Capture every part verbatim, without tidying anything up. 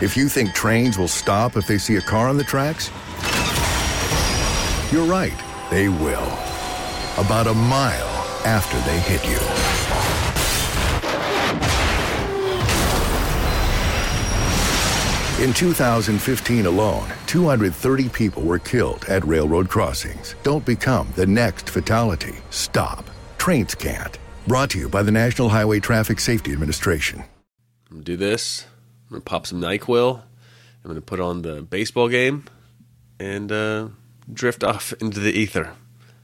If you think trains will stop if they see a car on the tracks, you're right, they will. About a mile after they hit you. In two thousand fifteen alone, two hundred thirty people were killed at railroad crossings. Don't become the next fatality. Stop. Trains can't. Brought to you by the National Highway Traffic Safety Administration. I'm going to do this. I'm going to pop some NyQuil. I'm going to put on the baseball game and uh, drift off into the ether.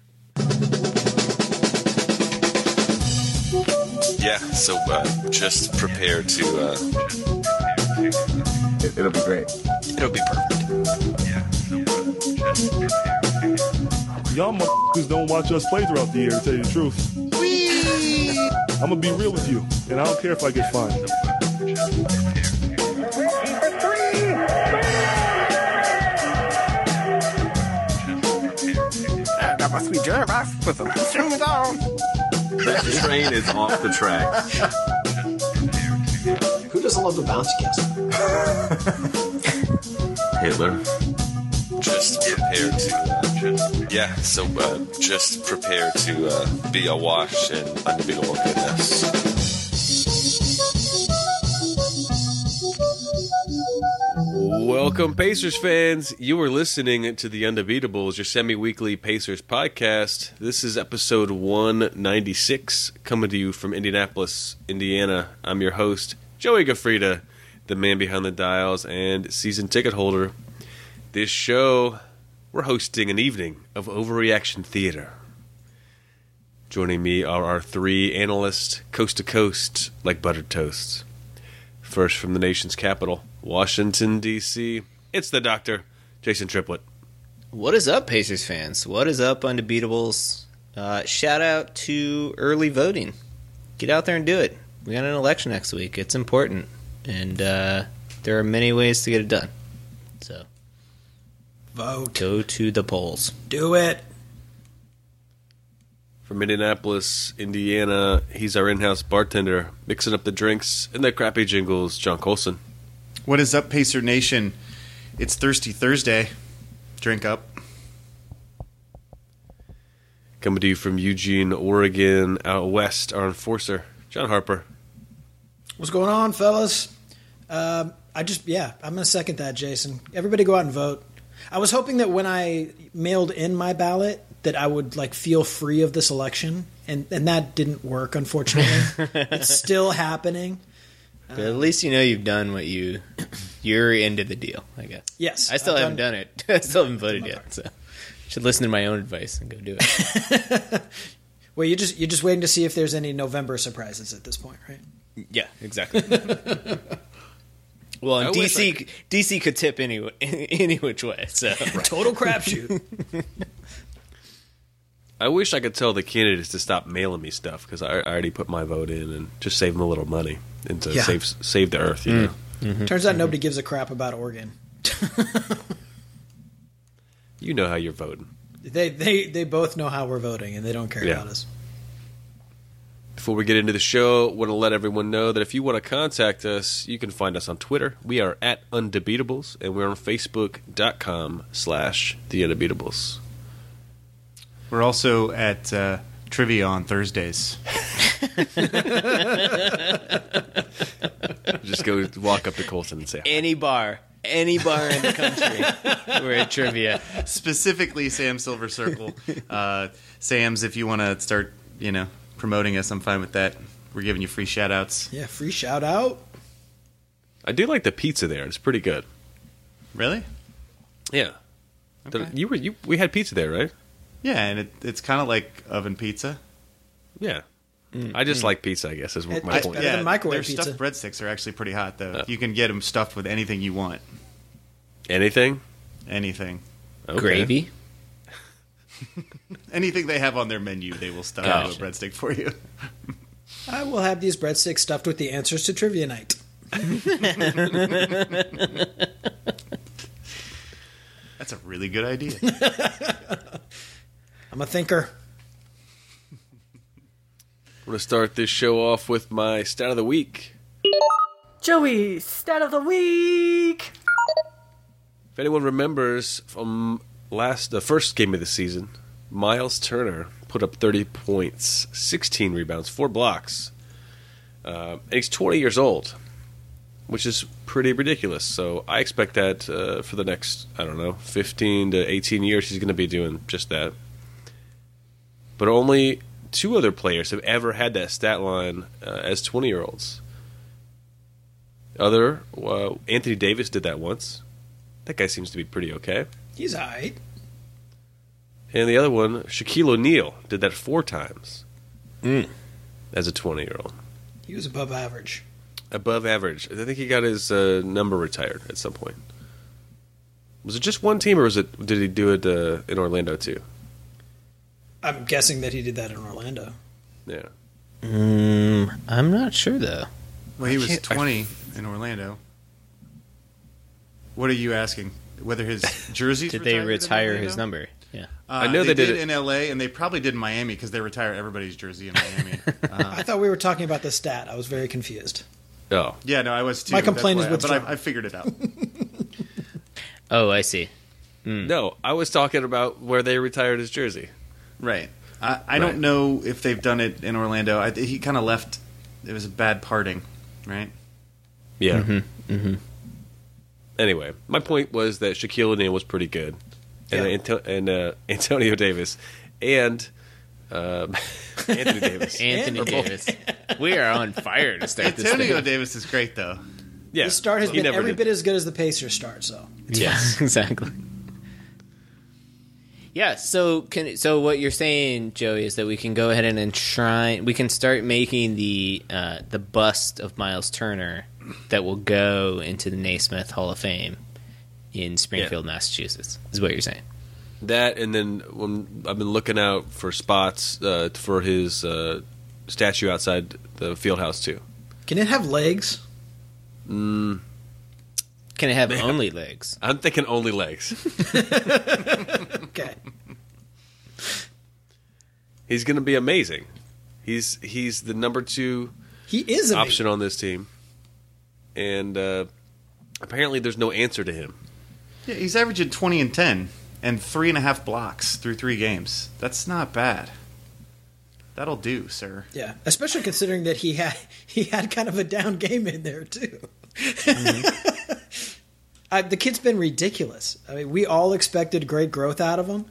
Yeah, so uh, just prepare to... Uh, it, it'll be great. It'll be perfect. Yeah, so uh, just prepare to... Y'all motherfuckers don't watch us play throughout the year, to tell you the truth. Whee! I'm going to be real with you, and I don't care if I get fined. That must be Jervis. Put the string down. That train is off the track. Who doesn't love the bouncy castle? Hitler. Just prepare to... Uh, yeah, so uh, just prepare to uh, be awash in unbeatable goodness. Welcome, Pacers fans. You are listening to The Undebeatables, your semi-weekly Pacers podcast. This is episode one ninety-six, coming to you from Indianapolis, Indiana. I'm your host, Joey Gaffrida, the man behind the dials and season ticket holder. This show, we're hosting an evening of overreaction theater. Joining me are our three analysts, coast to coast, like buttered toast. First from the nation's capital, Washington, D C, it's the doctor, Jason Triplett. What is up, Pacers fans? What is up, Undebeatables? Uh, shout out to early voting. Get out there and do it. We got an election next week. It's important. And uh, there are many ways to get it done. So, vote. Go to the polls. Do it. From Indianapolis, Indiana, he's our in-house bartender, mixing up the drinks and the crappy jingles, John Colson. What is up, Pacer Nation? It's Thirsty Thursday. Drink up. Coming to you from Eugene, Oregon, out west, our enforcer, John Harper. What's going on, fellas? Um, I just, yeah, I'm going to second that, Jason. Everybody go out and vote. I was hoping that when I mailed in my ballot that I would like feel free of this election, and, and that didn't work, unfortunately. It's still happening. But at least you know you've done what you, you're into the deal, I guess. Yes. I still I've haven't done, done it. I still haven't voted yet, so should listen to my own advice and go do it. Well, you're just, you're just waiting to see if there's any November surprises at this point, right? Yeah, exactly. Well, and D C could... D C could tip any any which way. So right. Total crapshoot. I wish I could tell the candidates to stop mailing me stuff because I, I already put my vote in and just save them a little money and to yeah. save save the earth. You mm. know. Mm-hmm. Turns out mm-hmm. nobody gives a crap about Oregon. You know how you're voting. They they they both know how we're voting and they don't care yeah. about us. Before we get into the show, I want to let everyone know that if you want to contact us, you can find us on Twitter. We are at Undebeatables, and we're on Facebook.com slash The Undebeatables. We're also at uh, Trivia on Thursdays. Just go walk up to Colson and say hi. Any bar. Any bar in the country. We're at Trivia. Specifically Sam Silver Circle. Uh, Sam's, if you want to start, you know, promoting us, I'm fine with that. We're giving you free shout outs. Yeah, free shout out. I do like the pizza there. It's pretty good. Really? Yeah. Okay. You were you we had pizza there, right? Yeah, and it, it's kind of like oven pizza. Yeah. Mm, I just mm. like pizza, I guess, is it, my it's point. Better yeah, than microwave their pizza. Stuffed breadsticks are actually pretty hot, though. Uh, you can get them stuffed with anything you want. Anything? Anything. Okay. Gravy? Anything they have on their menu, they will stuff oh. into a breadstick for you. I will have these breadsticks stuffed with the answers to Trivia Night. That's a really good idea. I'm a thinker. I'm going to start this show off with my stat of the week. Joey, stat of the week. If anyone remembers from last the first game of the season, Miles Turner put up thirty points, sixteen rebounds, four blocks. Uh, and he's twenty years old, which is pretty ridiculous. So I expect that uh, for the next, I don't know, fifteen to eighteen years, he's going to be doing just that. But only two other players have ever had that stat line uh, as twenty-year-olds. Other, uh, Anthony Davis did that once. That guy seems to be pretty okay. He's all right. And the other one, Shaquille O'Neal, did that four times Mm. as a twenty-year-old. He was above average. Above average. I think he got his uh, number retired at some point. Was it just one team, or was it? Did he do it uh, in Orlando too? I'm guessing that he did that in Orlando. Yeah. Mm, I'm not sure though. Well, he was can't- I- twenty in Orlando. What are you asking? Whether his jerseys Did they retired in retire his Orlando? number? Yeah. Uh, I know they, they did did it- in L A, and they probably did in Miami because they retire everybody's jersey in Miami. uh, I thought we were talking about the stat. I was very confused. Oh. yeah, no, I was too. My complaint That's is why- withdrawn. But I, I figured it out. Oh, I see. No, I was talking about where they retired his jersey. Right. I, I Right. don't know if they've done it in Orlando. I, he kind of left. It was a bad parting, right? Yeah. Mm-hmm. Mm-hmm. Anyway, my point was that Shaquille O'Neal was pretty good, and Yeah. Anto- and uh, Antonio Davis, and um, Anthony Davis. Anthony Or both. Davis. We are on fire to start this Antonio thing. Davis is great, though. Yeah, The start has he been never every did. bit as good as the Pacers start, so. Yeah, exactly. Yeah, so can so what you're saying, Joey, is that we can go ahead and enshrine, we can start making the uh, the bust of Miles Turner that will go into the Naismith Hall of Fame in Springfield, Massachusetts. Is what you're saying? That, and then when I've been looking out for spots uh, for his uh, statue outside the field house too. Can it have legs? Mm, Can it have only legs? I'm thinking only legs. Okay. He's going to be amazing. He's he's the number two He is a option on this team, and uh, apparently there's no answer to him. Yeah, he's averaging twenty and ten and three and a half blocks through three games. That's not bad. That'll do, sir. Yeah, especially considering that he had he had kind of a down game in there too. Mm-hmm. uh, the kid's been ridiculous. I mean, we all expected great growth out of him.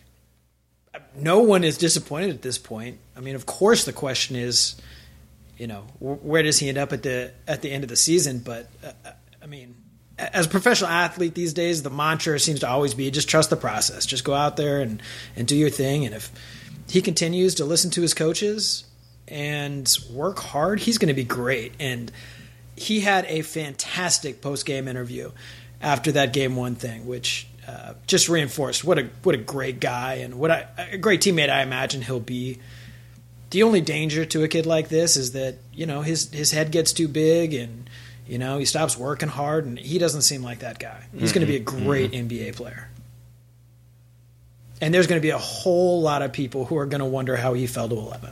No one is disappointed at this point. I mean, of course, the question is, you know, wh- where does he end up at the at the end of the season? But uh, I mean, as a professional athlete these days, the mantra seems to always be just trust the process. Just go out there and, and do your thing. And if he continues to listen to his coaches and work hard, he's going to be great. And he had a fantastic post-game interview after that game one thing, which uh, just reinforced what a what a great guy and what a, a great teammate I imagine he'll be. The only danger to a kid like this is that, you know, his his head gets too big and, you know, he stops working hard, and he doesn't seem like that guy. He's Mm-hmm. going to be a great mm-hmm. N B A player. And there's going to be a whole lot of people who are going to wonder how he fell to eleven.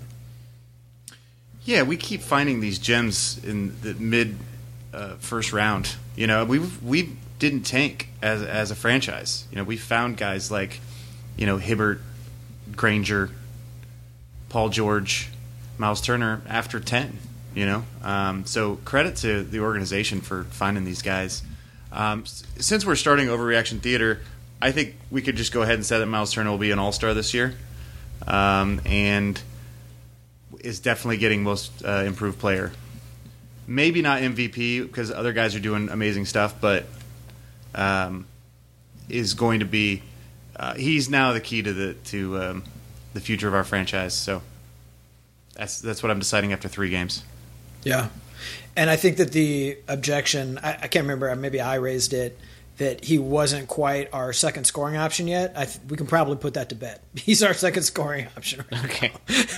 Yeah, we keep finding these gems in the mid uh, first round. You know, we we didn't tank as as a franchise. You know, we found guys like, you know, Hibbert, Granger, Paul George, Miles Turner after ten. You know, um, so credit to the organization for finding these guys. Um, s- since we're starting Overreaction Theater, I think we could just go ahead and say that Miles Turner will be an All-Star this year, um, and is definitely getting Most uh, Improved Player. Maybe not M V P because other guys are doing amazing stuff, but um, is going to be. Uh, he's now the key to the to um, the future of our franchise. So that's that's what I'm deciding after three games. Yeah. And I think that the objection, I, I can't remember, maybe I raised it, that he wasn't quite our second scoring option yet. I th- we can probably put that to bed. He's our second scoring option right Okay.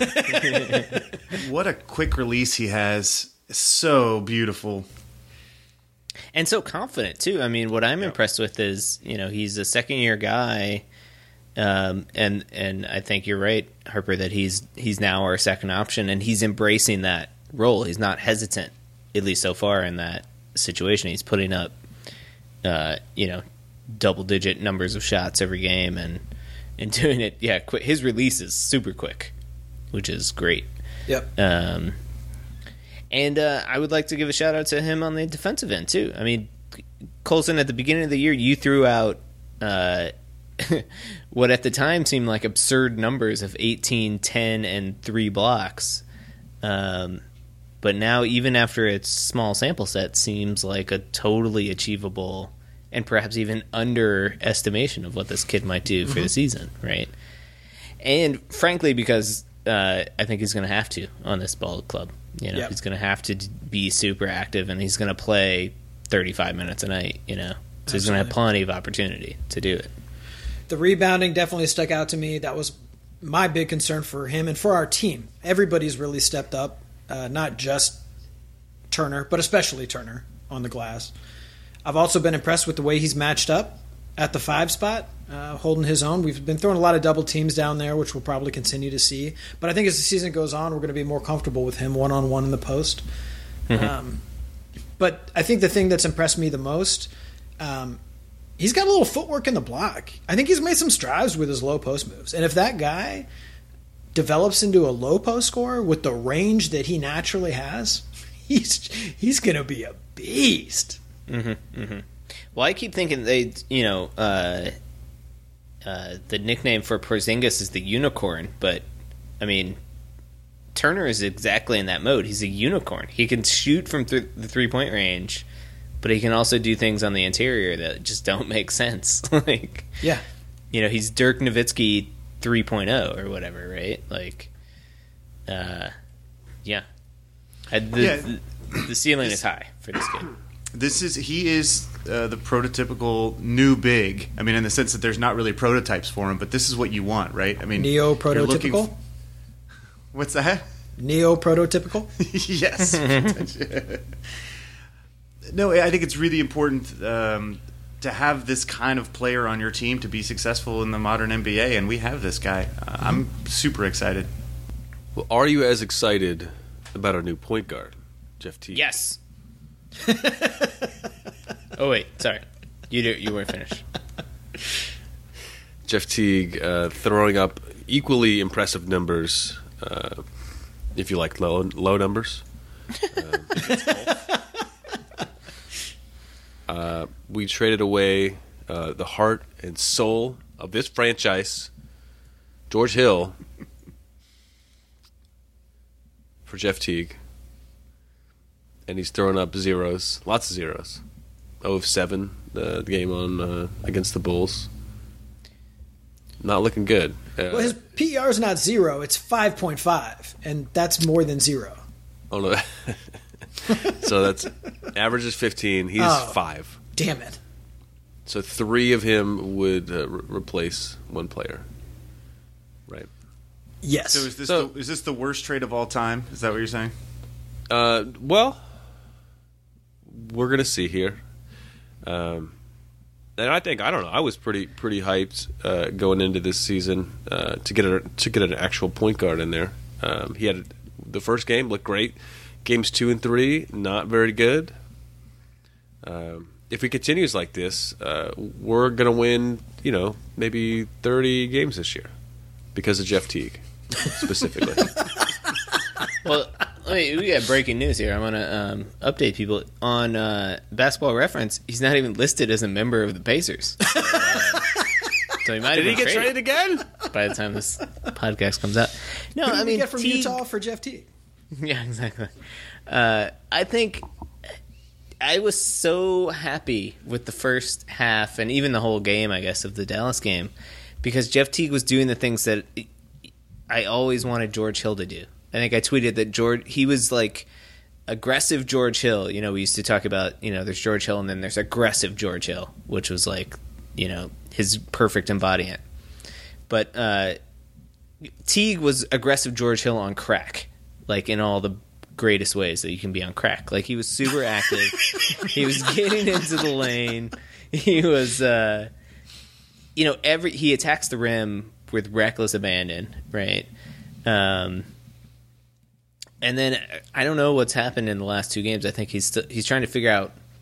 What a quick release he has. So beautiful. And so confident too. I mean, what I'm impressed with is, you know, he's a second year guy, um, and and I think you're right, Harper, that he's he's now our second option, and he's embracing that role. He's not hesitant, at least so far, in that situation. He's putting up, uh, you know, double-digit numbers of shots every game and and doing it. Yeah, quick. His release is super quick, which is great. Yep. Um, and uh, I would like to give a shout out to him on the defensive end too. I mean, Colson, at the beginning of the year, you threw out uh, what at the time seemed like absurd numbers of eighteen, ten, and three blocks. Um, but now, even after its small sample set, seems like a totally achievable and perhaps even underestimation of what this kid might do for mm-hmm. the season, right? And frankly, because uh, I think he's going to have to on this ball club. You know, yep. He's going to have to be super active, and he's going to play thirty-five minutes a night, you know. So Absolutely. He's going to have plenty of opportunity to do it. The rebounding definitely stuck out to me. That was my big concern for him and for our team. Everybody's really stepped up, uh, not just Turner, but especially Turner on the glass. I've also been impressed with the way he's matched up at the five spot, uh, holding his own. We've been throwing a lot of double teams down there, which we'll probably continue to see. But I think as the season goes on, we're going to be more comfortable with him one-on-one in the post. Mm-hmm. Um, but I think the thing that's impressed me the most, um, he's got a little footwork in the block. I think he's made some strides with his low post moves. And if that guy develops into a low post scorer with the range that he naturally has, he's he's going to be a beast. Mm-hmm, mm-hmm. Well, I keep thinking they, you know, uh, uh, the nickname for Porzingis is the unicorn, but I mean, Turner is exactly in that mode. He's a unicorn. He can shoot from th- the three-point range, but he can also do things on the interior that just don't make sense. Like, yeah, you know, he's Dirk Nowitzki three point oh or whatever, right? Like, uh, yeah, I, the, yeah. the the ceiling is high for this kid. This is he is uh, the prototypical new big. I mean, in the sense that there's not really prototypes for him, but this is what you want, right? I mean, neo prototypical. F- What's that? Neo prototypical. Yes. No, I think it's really important um, to have this kind of player on your team to be successful in the modern N B A, and we have this guy. Uh, I'm super excited. Well, are you as excited about our new point guard, Jeff Teague? Yes. Oh wait, sorry, you do, you weren't finished. Jeff Teague uh, throwing up equally impressive numbers, uh, if you like low low numbers. Uh, uh, we traded away uh, the heart and soul of this franchise, George Hill, for Jeff Teague. And he's throwing up zeros, lots of zeros. oh of seven, uh, the game on uh, against the Bulls. Not looking good. Uh, well, his P E R is not zero; it's five point five, and that's more than zero. Oh no! So that's average is fifteen. He's oh, five. Damn it! So three of him would uh, re- replace one player, right? Yes. So is this so, the, is this the worst trade of all time? Is that what you're saying? Uh, well. We're gonna see here, um, and I think I don't know. I was pretty pretty hyped uh, going into this season uh, to get a, to get an actual point guard in there. Um, he had the first game looked great. Games two and three not very good. Um, if he continues like this, uh, we're gonna win. You know, maybe thirty games this year because of Jeff Teague specifically. Well. Wait, we got breaking news here. I want to um, update people on uh, Basketball Reference. He's not even listed as a member of the Pacers. So, uh, so he might Did he get traded. traded again? By the time this podcast comes out, no, Who did I mean we get from Teague, Utah for Jeff Teague. Yeah, exactly. Uh, I think I was so happy with the first half and even the whole game, I guess, of the Dallas game, because Jeff Teague was doing the things that I always wanted George Hill to do. I think I tweeted that George he was like aggressive George Hill. You know, we used to talk about, you know, there's George Hill and then there's aggressive George Hill, which was like, you know, his perfect embodiment. But uh, Teague was aggressive George Hill on crack, like in all the greatest ways that you can be on crack. Like he was super active. He was getting into the lane. He was, uh, you know, every he attacks the rim with reckless abandon, right? Um, and then I don't know what's happened in the last two games. I think he's still, he's trying to figure out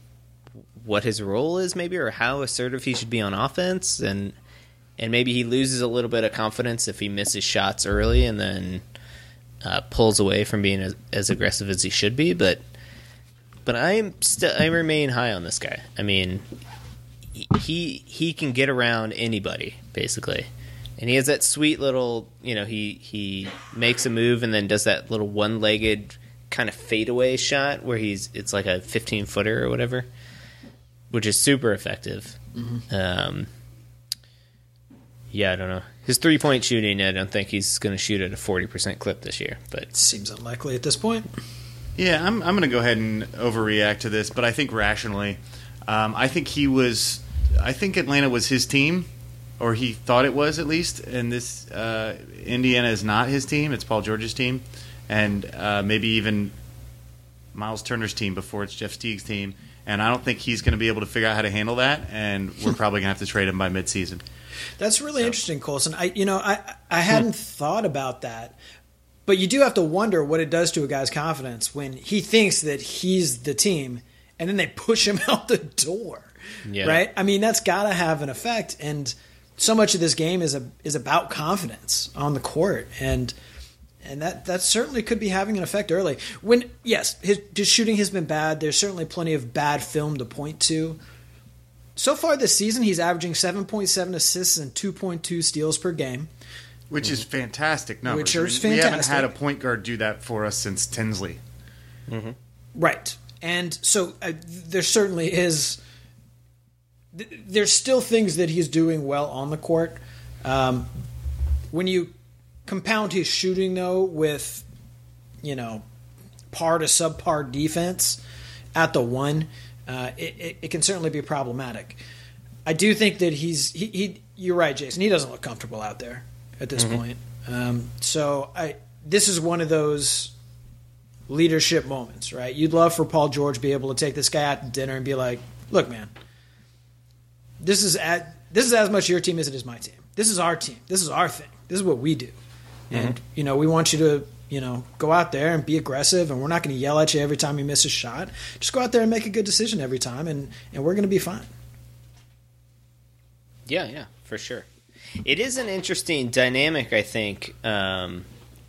what his role is, maybe, or how assertive he should be on offense, and and maybe he loses a little bit of confidence if he misses shots early and then uh, pulls away from being as, as aggressive as he should be. But but I'm still I remain high on this guy. I mean, he he can get around anybody basically, and he has that sweet little, you know, he he makes a move and then does that little one-legged kind of fadeaway shot where he's it's like a fifteen footer or whatever, which is super effective. Mm-hmm. Um, yeah, I don't know. His three-point shooting, I don't think he's going to shoot at a forty percent clip this year. But seems unlikely at this point. Yeah, I'm I'm going to go ahead and overreact to this, but I think rationally. Um, I think he was. I think Atlanta was his team, or he thought it was at least. And this uh, Indiana is not his team; it's Paul George's team, and uh, maybe even Miles Turner's team before it's Jeff Teague's team. And I don't think he's going to be able to figure out how to handle that. And we're probably going to have to trade him by midseason. That's really so. interesting, Colson. I you know I I hadn't thought about that, but you do have to wonder what it does to a guy's confidence when he thinks that he's the team, and then they push him out the door. Yeah. Right? I mean, that's got to have an effect, and so much of this game is a is about confidence on the court, and and that that certainly could be having an effect early. When yes, his, his shooting has been bad. There's certainly plenty of bad film to point to. So far this season, he's averaging seven point seven assists and two point two steals per game. Which is fantastic numbers. Which is I mean, fantastic. We haven't had a point guard do that for us since Tinsley. Mm-hmm. Right. And so uh, there certainly is... Th- there's still things that he's doing well on the court. Um, when you compound his shooting, though, with, you know, par to subpar defense at the one... Uh, it, it, it can certainly be problematic. I do think that he's he, he. You're right, Jason. He doesn't look comfortable out there at this mm-hmm. point. Um, so I this is one of those leadership moments, right? You'd love for Paul George to be able to take this guy out to dinner and be like, "Look, man, this is at this is as much your team as it is my team. This is our team. This is our thing. This is what we do, mm-hmm. and you know we want you to." You know, go out there and be aggressive, and we're not going to yell at you every time you miss a shot. Just go out there and make a good decision every time, and, and we're going to be fine. Yeah, yeah, for sure. It is an interesting dynamic, I think, um,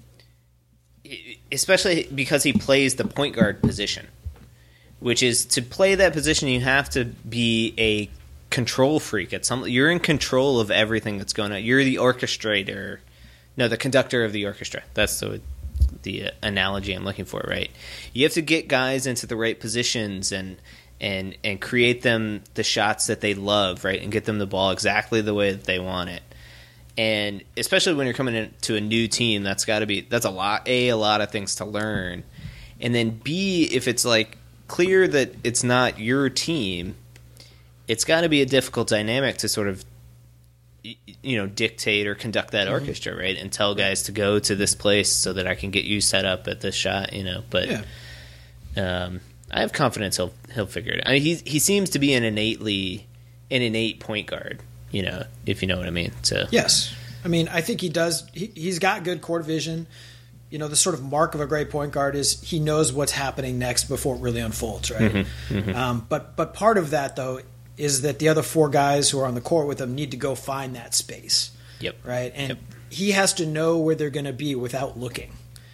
especially because he plays the point guard position, which is to play that position, you have to be a control freak. At some, you're in control of everything that's going on. You're the orchestrator. No, the conductor of the orchestra. That's the the analogy I'm looking for, right? You have to get guys into the right positions and and and create them the shots that they love, right? And get them the ball exactly the way that they want it. And especially when you're coming into a new team, that's got to be that's a lot a a lot of things to learn. And then B, if it's like clear that it's not your team, it's got to be a difficult dynamic to sort of you know, dictate or conduct that mm-hmm. orchestra, right? And tell guys to go to this place so that I can get you set up at this shot, you know. But yeah. um, I have confidence he'll he'll figure it out. I mean, he he seems to be an innately an innate point guard, you know, if you know what I mean. So yes, I mean, I think he does. He, he's got good court vision. You know, the sort of mark of a great point guard is he knows what's happening next before it really unfolds, right? Mm-hmm. Mm-hmm. Um, but but part of that though. Is that the other four guys who are on the court with him need to go find that space. Yep. Right? And yep. he has to know where they're going to be without looking.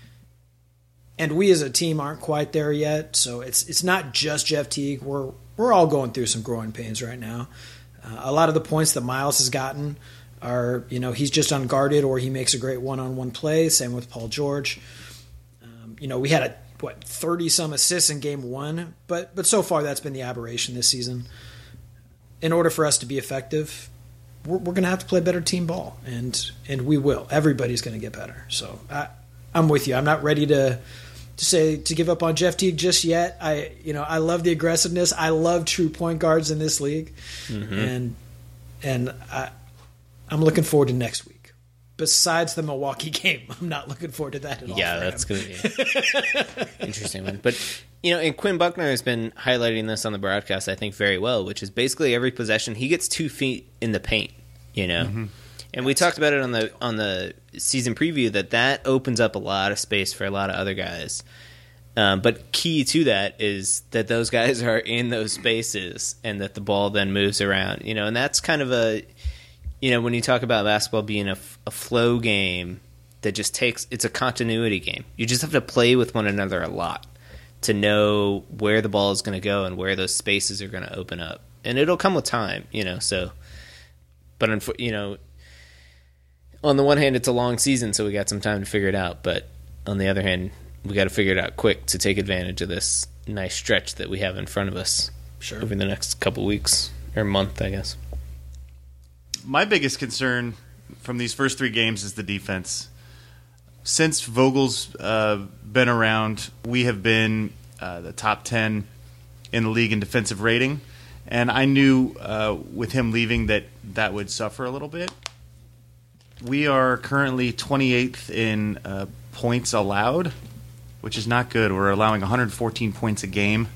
And we as a team aren't quite there yet, so it's it's not just Jeff Teague. We're we're all going through some growing pains right now. Uh, a lot of the points that Miles has gotten are, you know, he's just unguarded or he makes a great one-on-one play. Same with Paul George. Um, you know, we had a what thirty-some assists in game one, but but so far that's been the aberration this season. In order for us to be effective, we're, we're going to have to play better team ball, and and we will. Everybody's going to get better. So I, I'm with you. I'm not ready to to say to give up on Jeff Teague just yet. I you know I love the aggressiveness. I love true point guards in this league, mm-hmm. and and I, I'm looking forward to next week. Besides the Milwaukee game, I'm not looking forward to that at all. Yeah, that's going to be an interesting one, but. You know, and Quinn Buckner has been highlighting this on the broadcast, I think, very well, which is basically every possession he gets two feet in the paint. You know, mm-hmm. and we talked about it on the on the season preview that that opens up a lot of space for a lot of other guys. Um, but key to that is that those guys are in those spaces and that the ball then moves around, you know, and that's kind of a, you know, when you talk about basketball being a, a flow game that just takes, it's a continuity game. You just have to play with one another a lot to know where the ball is going to go and where those spaces are going to open up. And it'll come with time, you know, so, but, you know, on the one hand, it's a long season, so we got some time to figure it out. But on the other hand, we got to figure it out quick to take advantage of this nice stretch that we have in front of us Sure. over the next couple weeks or month, I guess. My biggest concern from these first three games is the defense. Since Vogel's uh, been around, we have been uh, the top ten in the league in defensive rating, and I knew uh, with him leaving that that would suffer a little bit. We are currently twenty-eighth in uh, points allowed, which is not good. We're allowing one hundred fourteen points a game.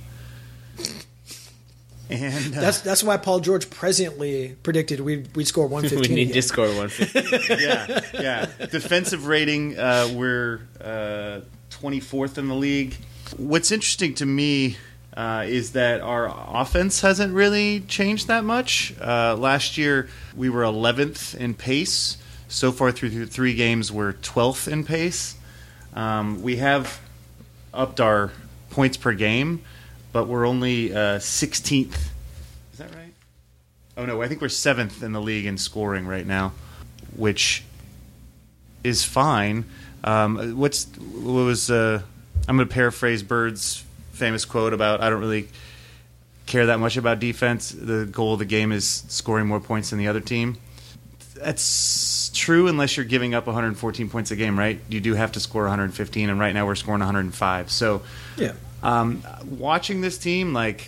And uh, That's that's why Paul George presciently predicted we'd, we'd score one fifteen. We need again. to score one fifty. yeah, yeah. Defensive rating, uh, we're uh, twenty-fourth in the league. What's interesting to me uh, is that our offense hasn't really changed that much. Uh, last year, we were eleventh in pace. So far through three games, we're twelfth in pace. Um, we have upped our points per game, but we're only uh, sixteenth. Is that right? Oh, no, I think we're seventh in the league in scoring right now, which is fine. Um, what's what was uh, I'm going to paraphrase Bird's famous quote about I don't really care that much about defense. The goal of the game is scoring more points than the other team. That's true unless you're giving up one hundred fourteen points a game, right? You do have to score one hundred fifteen, and right now we're scoring one hundred five. So, Yeah. um, watching this team, like,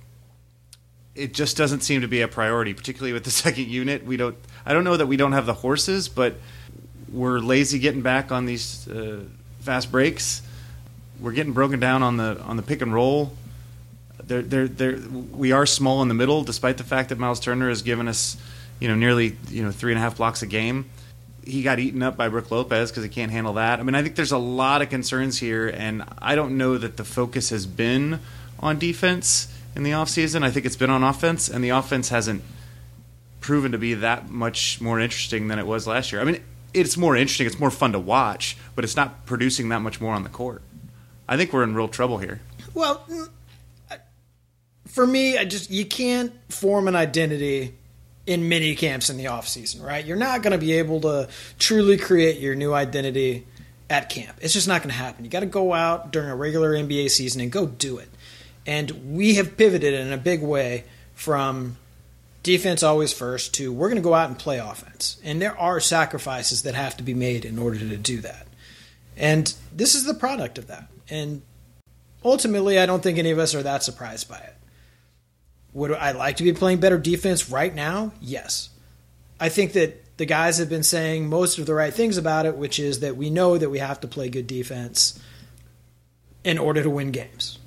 it just doesn't seem to be a priority, particularly with the second unit. We don't. I don't know that we don't have the horses, but we're lazy getting back on these uh, fast breaks. We're getting broken down on the on the pick and roll. They're, they're, they're, we are small in the middle, despite the fact that Miles Turner has given us, you know, nearly you know three and a half blocks a game. He got eaten up by Brook Lopez because he can't handle that. I mean, I think there's a lot of concerns here, and I don't know that the focus has been on defense in the offseason. I think it's been on offense, and the offense hasn't proven to be that much more interesting than it was last year. I mean, it's more interesting, it's more fun to watch, but it's not producing that much more on the court. I think we're in real trouble here. Well, mm, I- for me, I just you can't form an identity in mini camps in the off season, right? You're not going to be able to truly create your new identity at camp. It's just not going to happen. You got to go out during a regular N B A season and go do it. And we have pivoted in a big way from defense always first to we're going to go out and play offense. And there are sacrifices that have to be made in order to do that. And this is the product of that. And ultimately, I don't think any of us are that surprised by it. Would I like to be playing better defense right now? Yes. I think that the guys have been saying most of the right things about it, which is that we know that we have to play good defense in order to win games.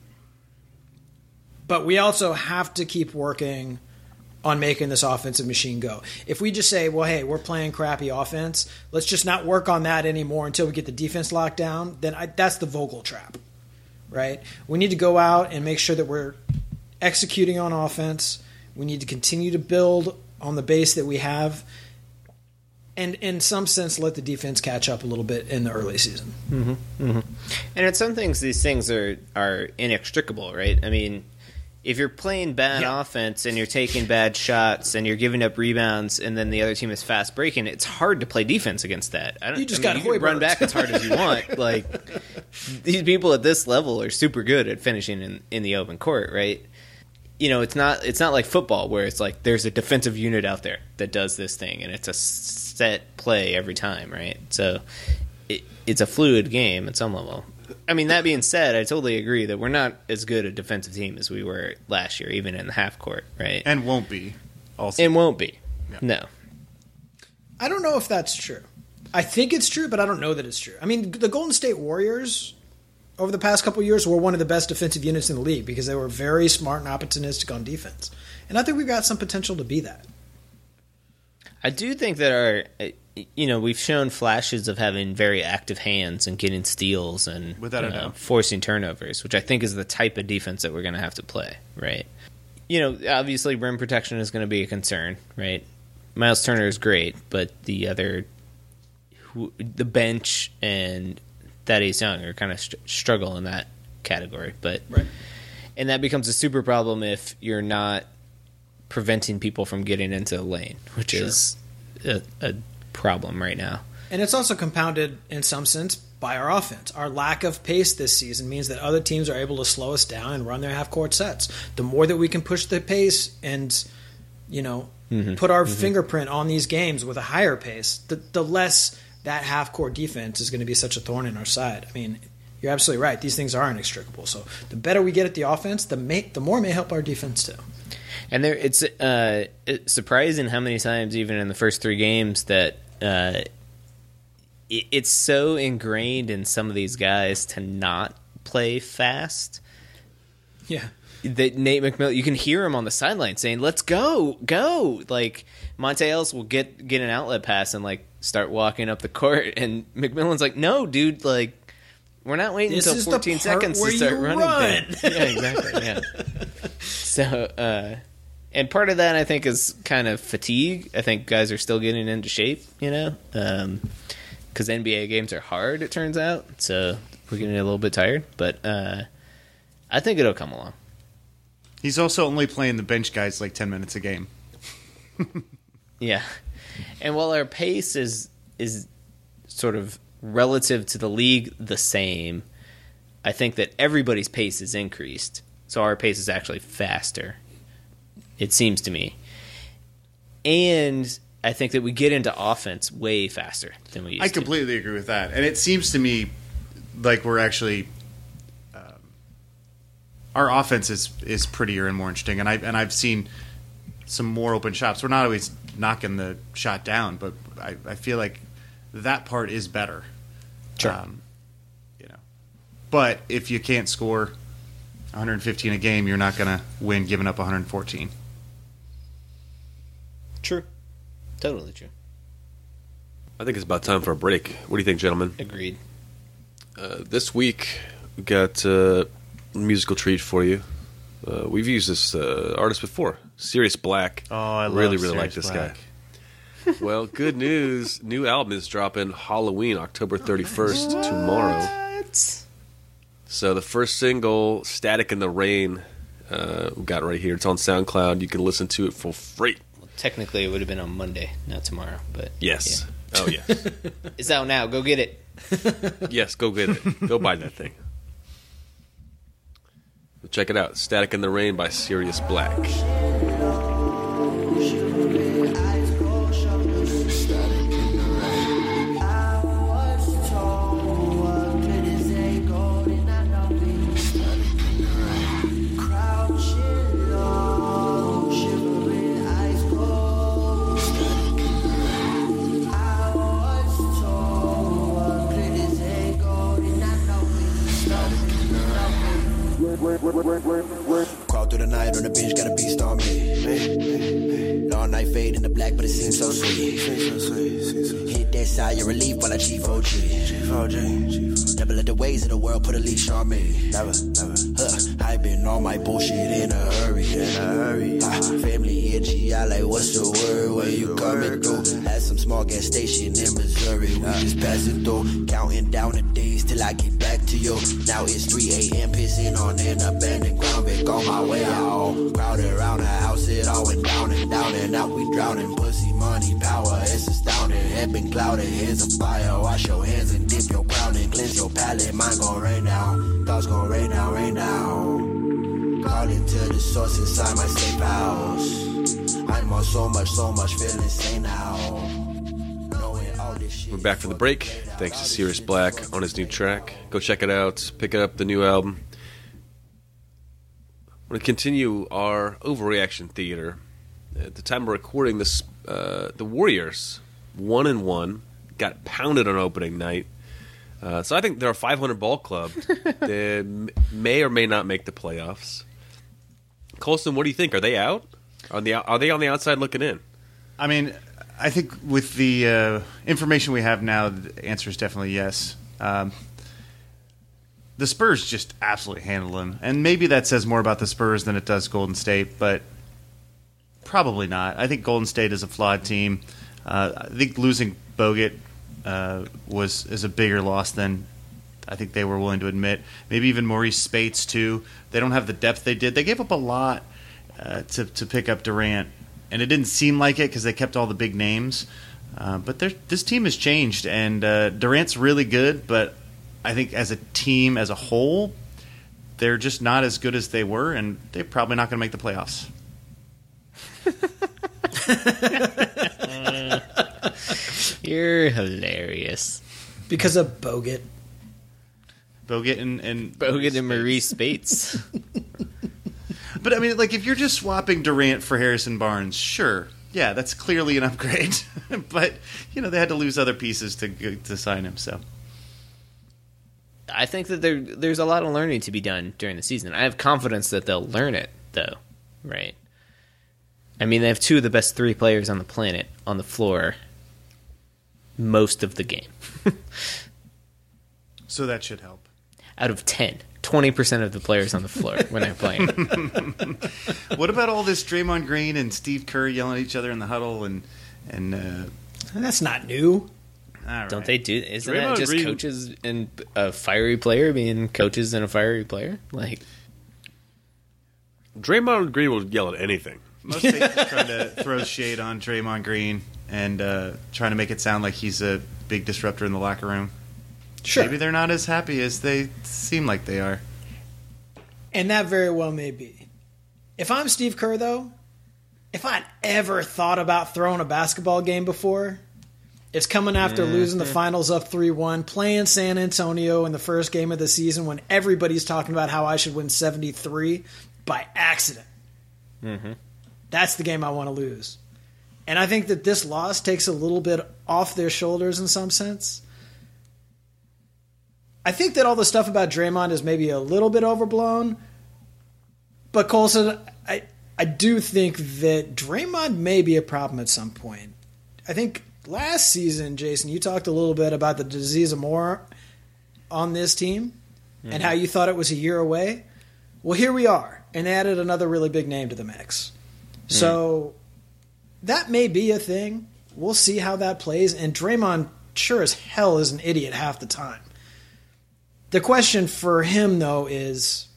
But we also have to keep working on making this offensive machine go. If we just say, well, hey, we're playing crappy offense, let's just not work on that anymore until we get the defense locked down, then I, that's the Vogel trap, right? We need to go out and make sure that we're executing on offense. We need to continue to build on the base that we have, and in some sense let the defense catch up a little bit in the early season. Mm-hmm, mm-hmm. And at some things, these things are, are inextricable, right? I mean, if you're playing bad yeah. offense and you're taking bad shots and you're giving up rebounds and then the other team is fast breaking, it's hard to play defense against that. I don't, you just I mean, got you can run back as hard as you want. Like, these people at this level are super good at finishing in, in the open court, right? You know, it's not it's not like football where it's like there's a defensive unit out there that does this thing and it's a set play every time, right? So it, it's a fluid game at some level. I mean, that being said, I totally agree that we're not as good a defensive team as we were last year, even in the half court, right? And won't be. Also, and won't be. Yeah. No. I don't know if that's true. I think it's true, but I don't know that it's true. I mean, the Golden State Warriors over the past couple of years were one of the best defensive units in the league because they were very smart and opportunistic on defense. And I think we've got some potential to be that. I do think that our, you know, we've shown flashes of having very active hands and getting steals and Without a uh, doubt. forcing turnovers, which I think is the type of defense that we're going to have to play, right? You know, obviously rim protection is going to be a concern, right? Miles Turner is great, but the other, who, the bench and Thaddeus Young are kind of str- struggle in that category, but Right. and that becomes a super problem if you're not preventing people from getting into the lane, which Sure. is a, a problem right now. And it's also compounded in some sense by our offense. Our lack of pace this season means that other teams are able to slow us down and run their half-court sets. The more that we can push the pace and, you know, Mm-hmm. put our mm-hmm. fingerprint on these games with a higher pace, the, the less that half-court defense is going to be such a thorn in our side. I mean, you're absolutely right. These things are inextricable. So the better we get at the offense, the may, the more it may help our defense too. And there, it's, uh, it's surprising how many times, even in the first three games, that uh, it, it's so ingrained in some of these guys to not play fast. Yeah. That Nate McMillan, you can hear him on the sideline saying, "Let's go, go!" Like Monte Ellis will get get an outlet pass and like start walking up the court, and McMillan's like, "No, dude, like we're not waiting This until is the fourteen part seconds where to start you running." run. things." Yeah, exactly. Yeah. So, uh, and part of that I think is kind of fatigue. I think guys are still getting into shape, you know, because N B A games are hard. It turns out, so we're getting a little bit tired, but uh, I think it'll come along. He's also only playing the bench guys like ten minutes a game. Yeah. And while our pace is is sort of relative to the league the same, I think that everybody's pace is increased. So our pace is actually faster, it seems to me. And I think that we get into offense way faster than we used I to. completely agree with that. And it seems to me like we're actually our offense is, is prettier and more interesting, and I and I've seen some more open shots. We're not always knocking the shot down, but I, I feel like that part is better. Sure. Um, you know, but if you can't score one hundred fifteen a game, you're not going to win giving up one hundred fourteen. True. Totally true. I think it's about time for a break. What do you think, gentlemen? Agreed. Uh, this week, we got uh, a musical treat for you. Uh, we've used this uh, artist before, Sirius Black. Oh, I love really, really Sirius like this Black. guy. Well, good news. New album is dropping Halloween, October thirty-first, tomorrow. What? So the first single, Static in the Rain, uh, we got it right here. It's on SoundCloud. You can listen to it for free. Well, technically, it would have been on Monday, not tomorrow. But Yes. yeah. Oh, yes. It's out now. Go get it. Yes, go get it. Go buy that thing. Check it out. Static in the Rain by Sirius Black. Crawl through the night on the bench, got a beast on me. All night fade in the black, but it seems so sweet. Hit that side, your relief while I G four G. Never let the ways of the world put a leash on me. Never, never. Huh. I been on my bullshit in a hurry, in a hurry. Ah, family itchy, I like, what's the word when you coming through? At some small gas station in Missouri, we just passing through, counting down the days till I get back to you. Now it's three a.m. pissing on an abandoned ground, back on my way out. Crowded around the house, it all went down and down and out. We drowning, pussy, money, power, it's astounding. Head been clouded, here's a fire. Wash your hands and dip your crown and cleanse your palate. Mine gon' rain down, thoughts gon' rain down, rain down. Calling to the source inside my safe house. I'm on so much, so much, feeling insane now. We're back from the break. Thanks to Sirius Black on his new track. Go check it out. Pick up the new album. We're going to continue our overreaction theater. At the time of recording this, uh, the Warriors, one and one, got pounded on opening night. Uh, so I think they're a five hundred ball club. They may or may not make the playoffs. Colson, what do you think? Are they out? Are they, are they on the outside looking in? I mean, I think with the uh, information we have now, the answer is definitely yes. Um, the Spurs just absolutely handle him. And maybe that says more about the Spurs than it does Golden State, but probably not. I think Golden State is a flawed team. Uh, I think losing Bogut uh, was is a bigger loss than I think they were willing to admit. Maybe even Maurice Spates, too. They don't have the depth they did. They gave up a lot uh, to, to pick up Durant. And it didn't seem like it because they kept all the big names. Uh, but this team has changed, and uh, Durant's really good, but I think as a team, as a whole, they're just not as good as they were, and they're probably not going to make the playoffs. uh, you're hilarious. Because of Bogut. Bogut and, and Bogut and Maurice Spates. But, I mean, like, if you're just swapping Durant for Harrison Barnes, sure. Yeah, that's clearly an upgrade. But, you know, they had to lose other pieces to to sign him, so. I think that there there's a lot of learning to be done during the season. I have confidence that they'll learn it, though, right? I mean, they have two of the best three players on the planet on the floor most of the game. So that should help. Out of ten. twenty percent of the players on the floor when they're playing. What about all this Draymond Green and Steve Kerr yelling at each other in the huddle? and and uh, That's not new. Right. Don't they do? Isn't Draymond that just Green. coaches and a fiery player being coaches and a fiery player? Like Draymond Green will yell at anything. Most states are trying to throw shade on Draymond Green and uh, trying to make it sound like he's a big disruptor in the locker room. Sure. Maybe they're not as happy as they seem like they are. And that very well may be. If I'm Steve Kerr, though, if I'd ever thought about throwing a basketball game before, it's coming after mm-hmm. losing the finals up three one, playing San Antonio in the first game of the season when everybody's talking about how I should win seventy-three by accident. Mm-hmm. That's the game I want to lose. And I think that this loss takes a little bit off their shoulders in some sense. I think that all the stuff about Draymond is maybe a little bit overblown. But Colson, I, I do think that Draymond may be a problem at some point. I think last season, Jason, you talked a little bit about the disease of more on this team mm-hmm. and how you thought it was a year away. Well, here we are. And they added another really big name to the mix. Mm. So that may be a thing. We'll see how that plays. And Draymond sure as hell is an idiot half the time. The question for him, though, is,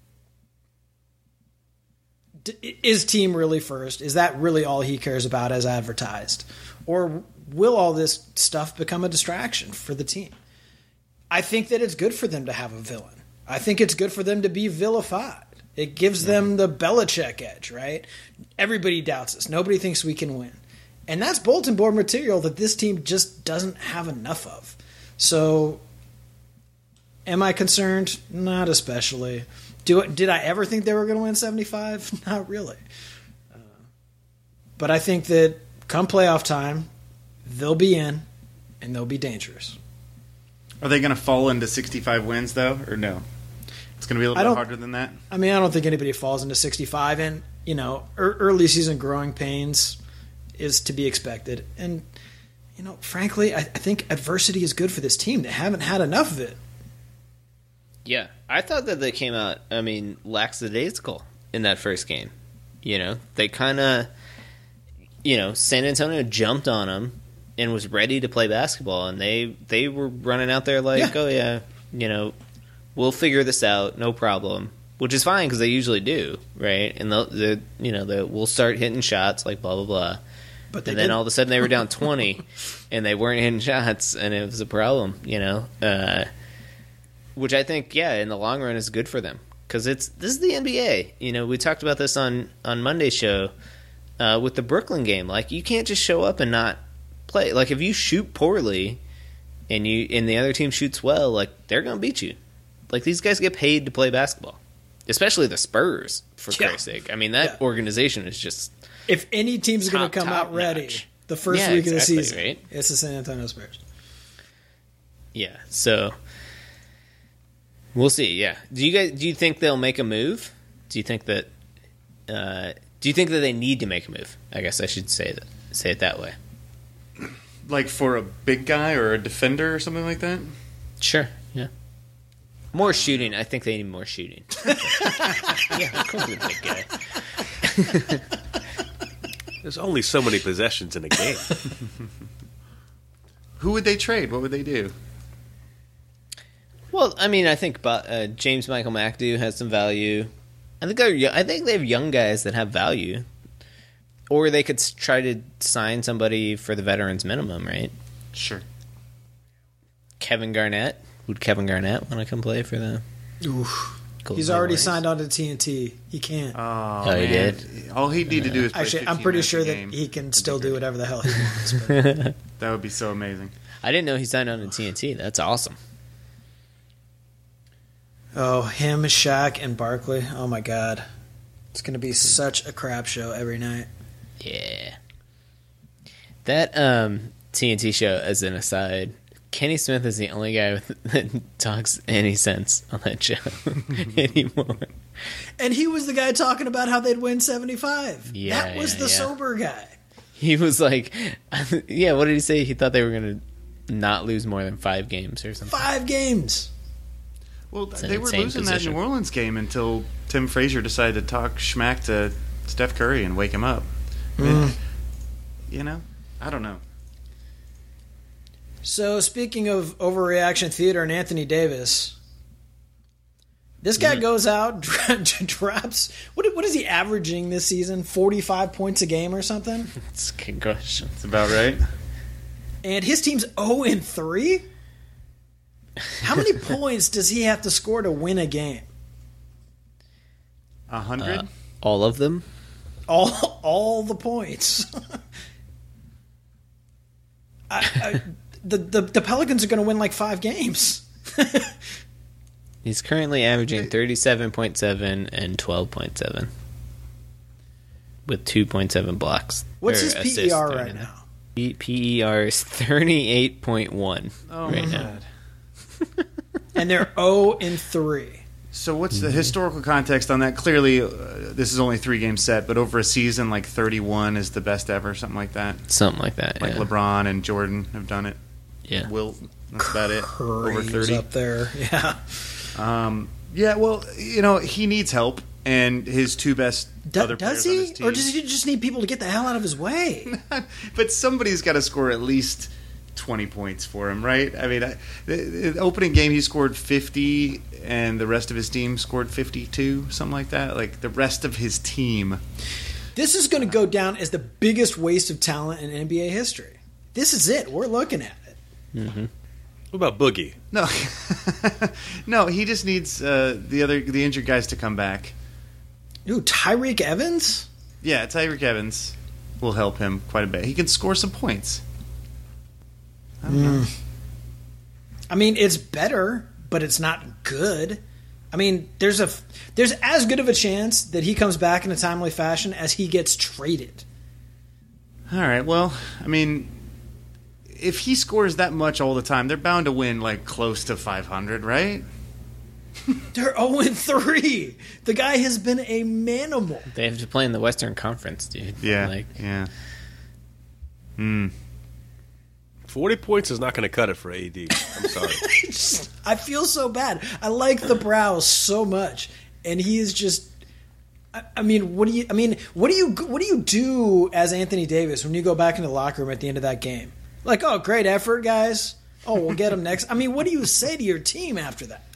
is team really first? Is that really all he cares about as advertised? Or will all this stuff become a distraction for the team? I think that it's good for them to have a villain. I think it's good for them to be vilified. It gives them the Belichick edge, right? Everybody doubts us. Nobody thinks we can win. And that's bulletin board material that this team just doesn't have enough of. So am I concerned? Not especially. Do Did I ever think they were going to win seventy-five? Not really. Uh, but I think that come playoff time, they'll be in, and they'll be dangerous. Are they going to fall into sixty-five wins, though, or no? It's going to be a little bit harder than that? I mean, I don't think anybody falls into sixty-five, and, you know, early season growing pains is to be expected. And, you know, frankly, I, I think adversity is good for this team. They haven't had enough of it. Yeah, I thought that they came out, I mean, lackadaisical in that first game. You know, they kind of, you know, San Antonio jumped on them and was ready to play basketball, and they, they were running out there like, yeah. oh, yeah, you know, we'll figure this out, no problem, which is fine because they usually do, right? And, the, the you know, the, we'll start hitting shots, like, blah, blah, blah. But and then didn't. All of a sudden they were down twenty, and they weren't hitting shots, and it was a problem, you know? Uh Which I think, yeah, in the long run is good for them. Because it's this is the N B A. You know, we talked about this on, on Monday's show uh, with the Brooklyn game. Like, you can't just show up and not play. Like, if you shoot poorly and you and the other team shoots well, like, they're going to beat you. Like, these guys get paid to play basketball. Especially the Spurs, for yeah. Christ's sake. I mean, that yeah. organization is just If any team's going to come out ready notch. the first yeah, week exactly, of the season, right? it's the San Antonio Spurs. Yeah, so we'll see. Yeah, do you guys do you think they'll make a move? Do you think that? Uh, do you think that they need to make a move? I guess I should say that say it that way. like for a big guy or a defender or something like that. Sure, yeah. More shooting. I think they need more shooting. Yeah, of course, a big guy. There's only so many possessions in a game. Who would they trade? What would they do? Well, I mean, I think uh, James Michael McAdoo has some value. I think they're. I think they have young guys that have value, or they could try to sign somebody for the veterans minimum, right? Sure. Kevin Garnett. Would Kevin Garnett want to come play for the? Oof. Golden He's already Warriors? signed on to T N T. He can't. Oh, Oh, he man. did? All he'd need to do is play Actually, I'm fifteen pretty minutes sure a that game. he can still do whatever the hell he wants. But. That would be so amazing. I didn't know he signed on to T N T. That's awesome. Oh, him, Shaq, and Barkley. Oh my God, it's going to be such a crap show every night. Yeah. That um, T N T show, as an aside, Kenny Smith is the only guy with, that talks any sense on that show anymore. And he was the guy talking about how they'd win seventy-five. Yeah, that was yeah, the yeah. sober guy. He was like, yeah, what did he say? He thought they were going to not lose more than five games or something. Five games. Well, It's an they were insane losing position. that New Orleans game until Tim Frazier decided to talk schmack to Steph Curry and wake him up. I mean, you know, I don't know. So, speaking of overreaction theater and Anthony Davis, this guy Mm. goes out, dra- drops. What, what is he averaging this season? forty-five points a game or something? That's a good question. That's about right. And his team's oh and three? How many points does he have to score to win a game? A hundred? Uh, all of them? All all the points. I, I, the, the the Pelicans are going to win like five games. He's currently averaging thirty-seven point seven and twelve point seven. With two point seven blocks. What's Or his P E assists R right right now? P- P E R is thirty-eight point one Oh, right my now. God. And they're oh and three. So what's the historical context on that? Clearly, uh, this is only three game set, but over a season, like thirty-one is the best ever, something like that. Something like that, Like yeah. LeBron and Jordan have done it. Yeah. Wilt, that's about it. Curry Over was thirty. up there. Yeah. Um, yeah, well, you know, he needs help, and his two best Do, other does players on his he? team. Or does he just need people to get the hell out of his way? But somebody's got to score at least twenty points for him, right? I mean, I, the, the opening game he scored fifty, and the rest of his team scored fifty-two, something like that. Like the rest of his team. This is going to go down as the biggest waste of talent in N B A history. This is it. We're looking at it. Mm-hmm. What about Boogie? No, no, he just needs uh, the other the injured guys to come back. Ooh, Tyreek Evans? Yeah, Tyreek Evans will help him quite a bit. He can score some points. I don't know. I mean, it's better, but it's not good. I mean, there's a there's as good of a chance that he comes back in a timely fashion as he gets traded. All right. Well, I mean, if he scores that much all the time, they're bound to win like close to five hundred, right? They're oh and three. The guy has been a manimal. They have to play in the Western Conference, dude. Yeah. Like, yeah. Hmm. forty points is not going to cut it for A D. I'm sorry. Just- I feel so bad. I like the brow so much, and he is just. I, I mean, what do you? I mean, what do you? What do you do as Anthony Davis when you go back into the locker room at the end of that game? Like, oh, great effort, guys. Oh, we'll get him next. I mean, what do you say to your team after that?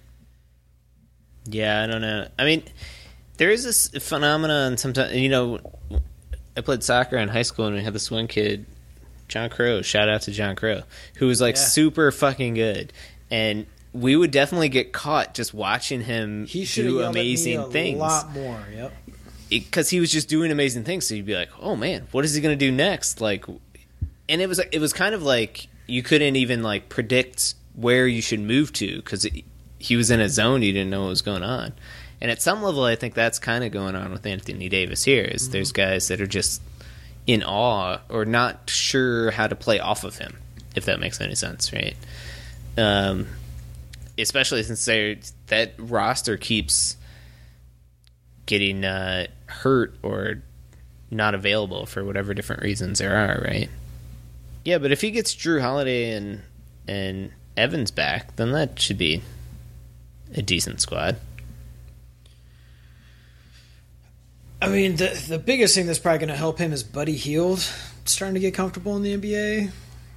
yeah, I don't know. I mean, there is this phenomenon sometimes, you know, I played soccer in high school and we had this one kid, John Crow, shout out to John Crow, who was like Yeah. super fucking good. And we would definitely get caught just watching him He should have do yelled amazing at me a things. lot more. Yep. Because he was just doing amazing things. So you'd be like, oh man, what is he going to do next? Like, and it was it was kind of like you couldn't even like predict where you should move to because he was in a zone, you didn't know what was going on. And at some level, I think that's kind of going on with Anthony Davis here. Is there's guys that are just in awe or not sure how to play off of him, if that makes any sense, right? Um, especially since they're, that roster keeps getting uh, hurt or not available for whatever different reasons there are, right? Yeah, but if he gets Drew Holiday and and Evans back, then that should be a decent squad. I mean, the the biggest thing that's probably going to help him is Buddy Hield starting to get comfortable in the N B A.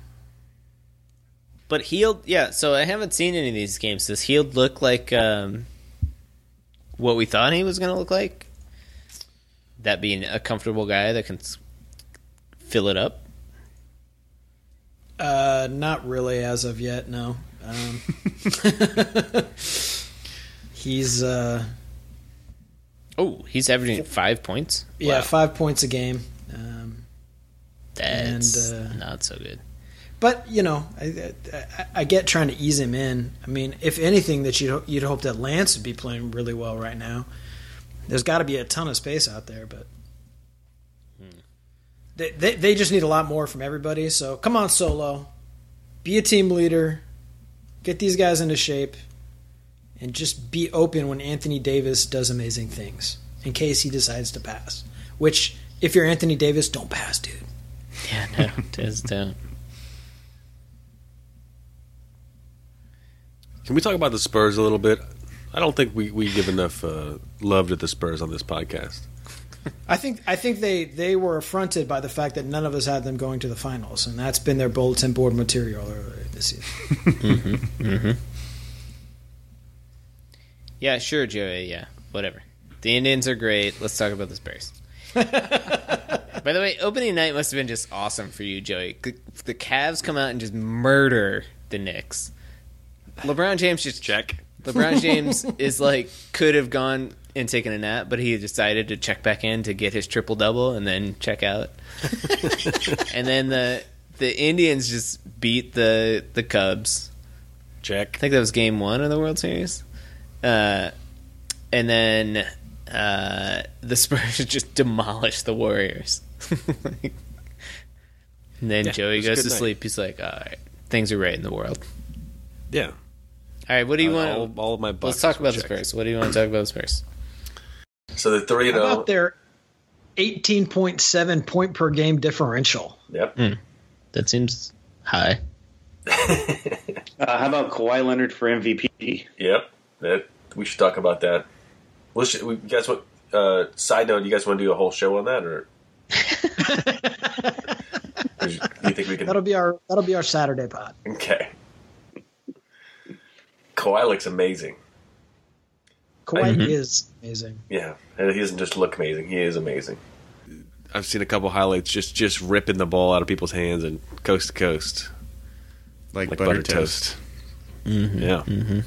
But Hield, yeah, so I haven't seen any of these games. Does Hield look like um, what we thought he was going to look like? That being a comfortable guy that can s- fill it up? Uh, not really as of yet, no. Um, he's... Uh, oh, he's averaging five points? Yeah, Wow. five points a game. Um, That's and, uh, not so good. But, you know, I, I, I get trying to ease him in. I mean, if anything, that you'd, you'd hope that Lance would be playing really well right now. There's got to be a ton of space out there, but hmm. they, they they just need a lot more from everybody. So come on, Solo. Be a team leader. Get these guys into shape. And just be open when Anthony Davis does amazing things in case he decides to pass. Which, if you're Anthony Davis, don't pass, dude. Yeah, no, just don't. Can we talk about the Spurs a little bit? I don't think we, we give enough uh, love to the Spurs on this podcast. I think I think they, they were affronted by the fact that none of us had them going to the finals, and that's been their bulletin board material earlier this season. mm-hmm, mm-hmm. Yeah, sure, Joey. Yeah, whatever. The Indians are great. Let's talk about the Spurs. By the way, opening night must have been just awesome for you, Joey. The Cavs come out and just murder the Knicks. LeBron James just check. LeBron James is like could have gone and taken a nap, but he decided to check back in to get his triple double and then check out. And then the the Indians just beat the the Cubs. Check. I think that was game one of the World Series. Uh, and then uh, the Spurs just demolished the Warriors. And then Yeah, Joey it was a goes good to night. sleep. He's like, all right, things are right in the world. Yeah. All right, what do you Uh, want? all, all of my Let's boxes talk were about the checked. Spurs. What do you want to talk about the Spurs? So the three and How zero. about their eighteen point seven point per game differential? Yep. Mm, that seems high. Uh, how about Kawhi Leonard for M V P? Yep. That we should talk about that. Well, should, we, you guys want? Uh, side note: you guys want to do a whole show on that, or? Or you you think we can? That'll be our that'll be our Saturday pod. Okay. Kawhi looks amazing. Kawhi Mhm. is amazing. Yeah, and he doesn't just look amazing; he is amazing. I've seen a couple highlights just, just ripping the ball out of people's hands and coast to coast. Like, Like butter, butter toast. toast. Mm-hmm. Yeah. Mm-hmm.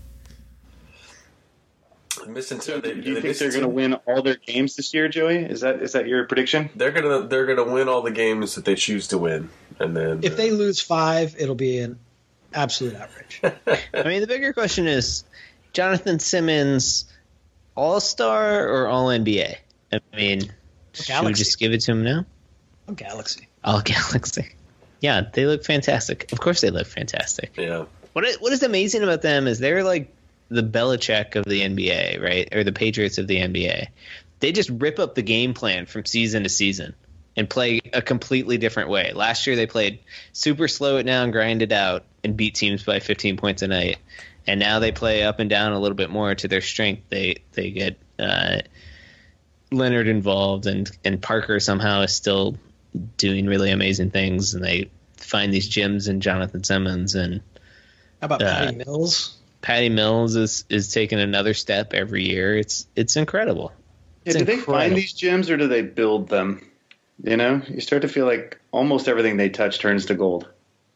Missing So, two. do you think they're going to win all their games this year, Joey? Is that is that your prediction? They're gonna they're gonna win all the games that they choose to win, and then If they lose five, it'll be an absolute outrage. I mean, the bigger question is Jonathan Simmons, All Star or All N B A? I mean, should we Galaxy. just give it to him now? I'm Galaxy. All Galaxy. Yeah, they look fantastic. Of course, they look fantastic. yeah, What is, what is amazing about them is they're like the Belichick of the N B A, right? Or the Patriots of the N B A. They just rip up the game plan from season to season and play a completely different way. Last year they played super slow it down, grind it out, and beat teams by fifteen points a night. And now they play up and down a little bit more to their strength. They they get uh, Leonard involved, and, and Parker somehow is still doing really amazing things. And they find these gems in Jonathan Simmons, and How about Uh, Patty Mills? Patty Mills is, is taking another step every year. It's it's incredible. Yeah, It's do they incredible. find these gems or do they build them? You know, you start to feel like almost everything they touch turns to gold.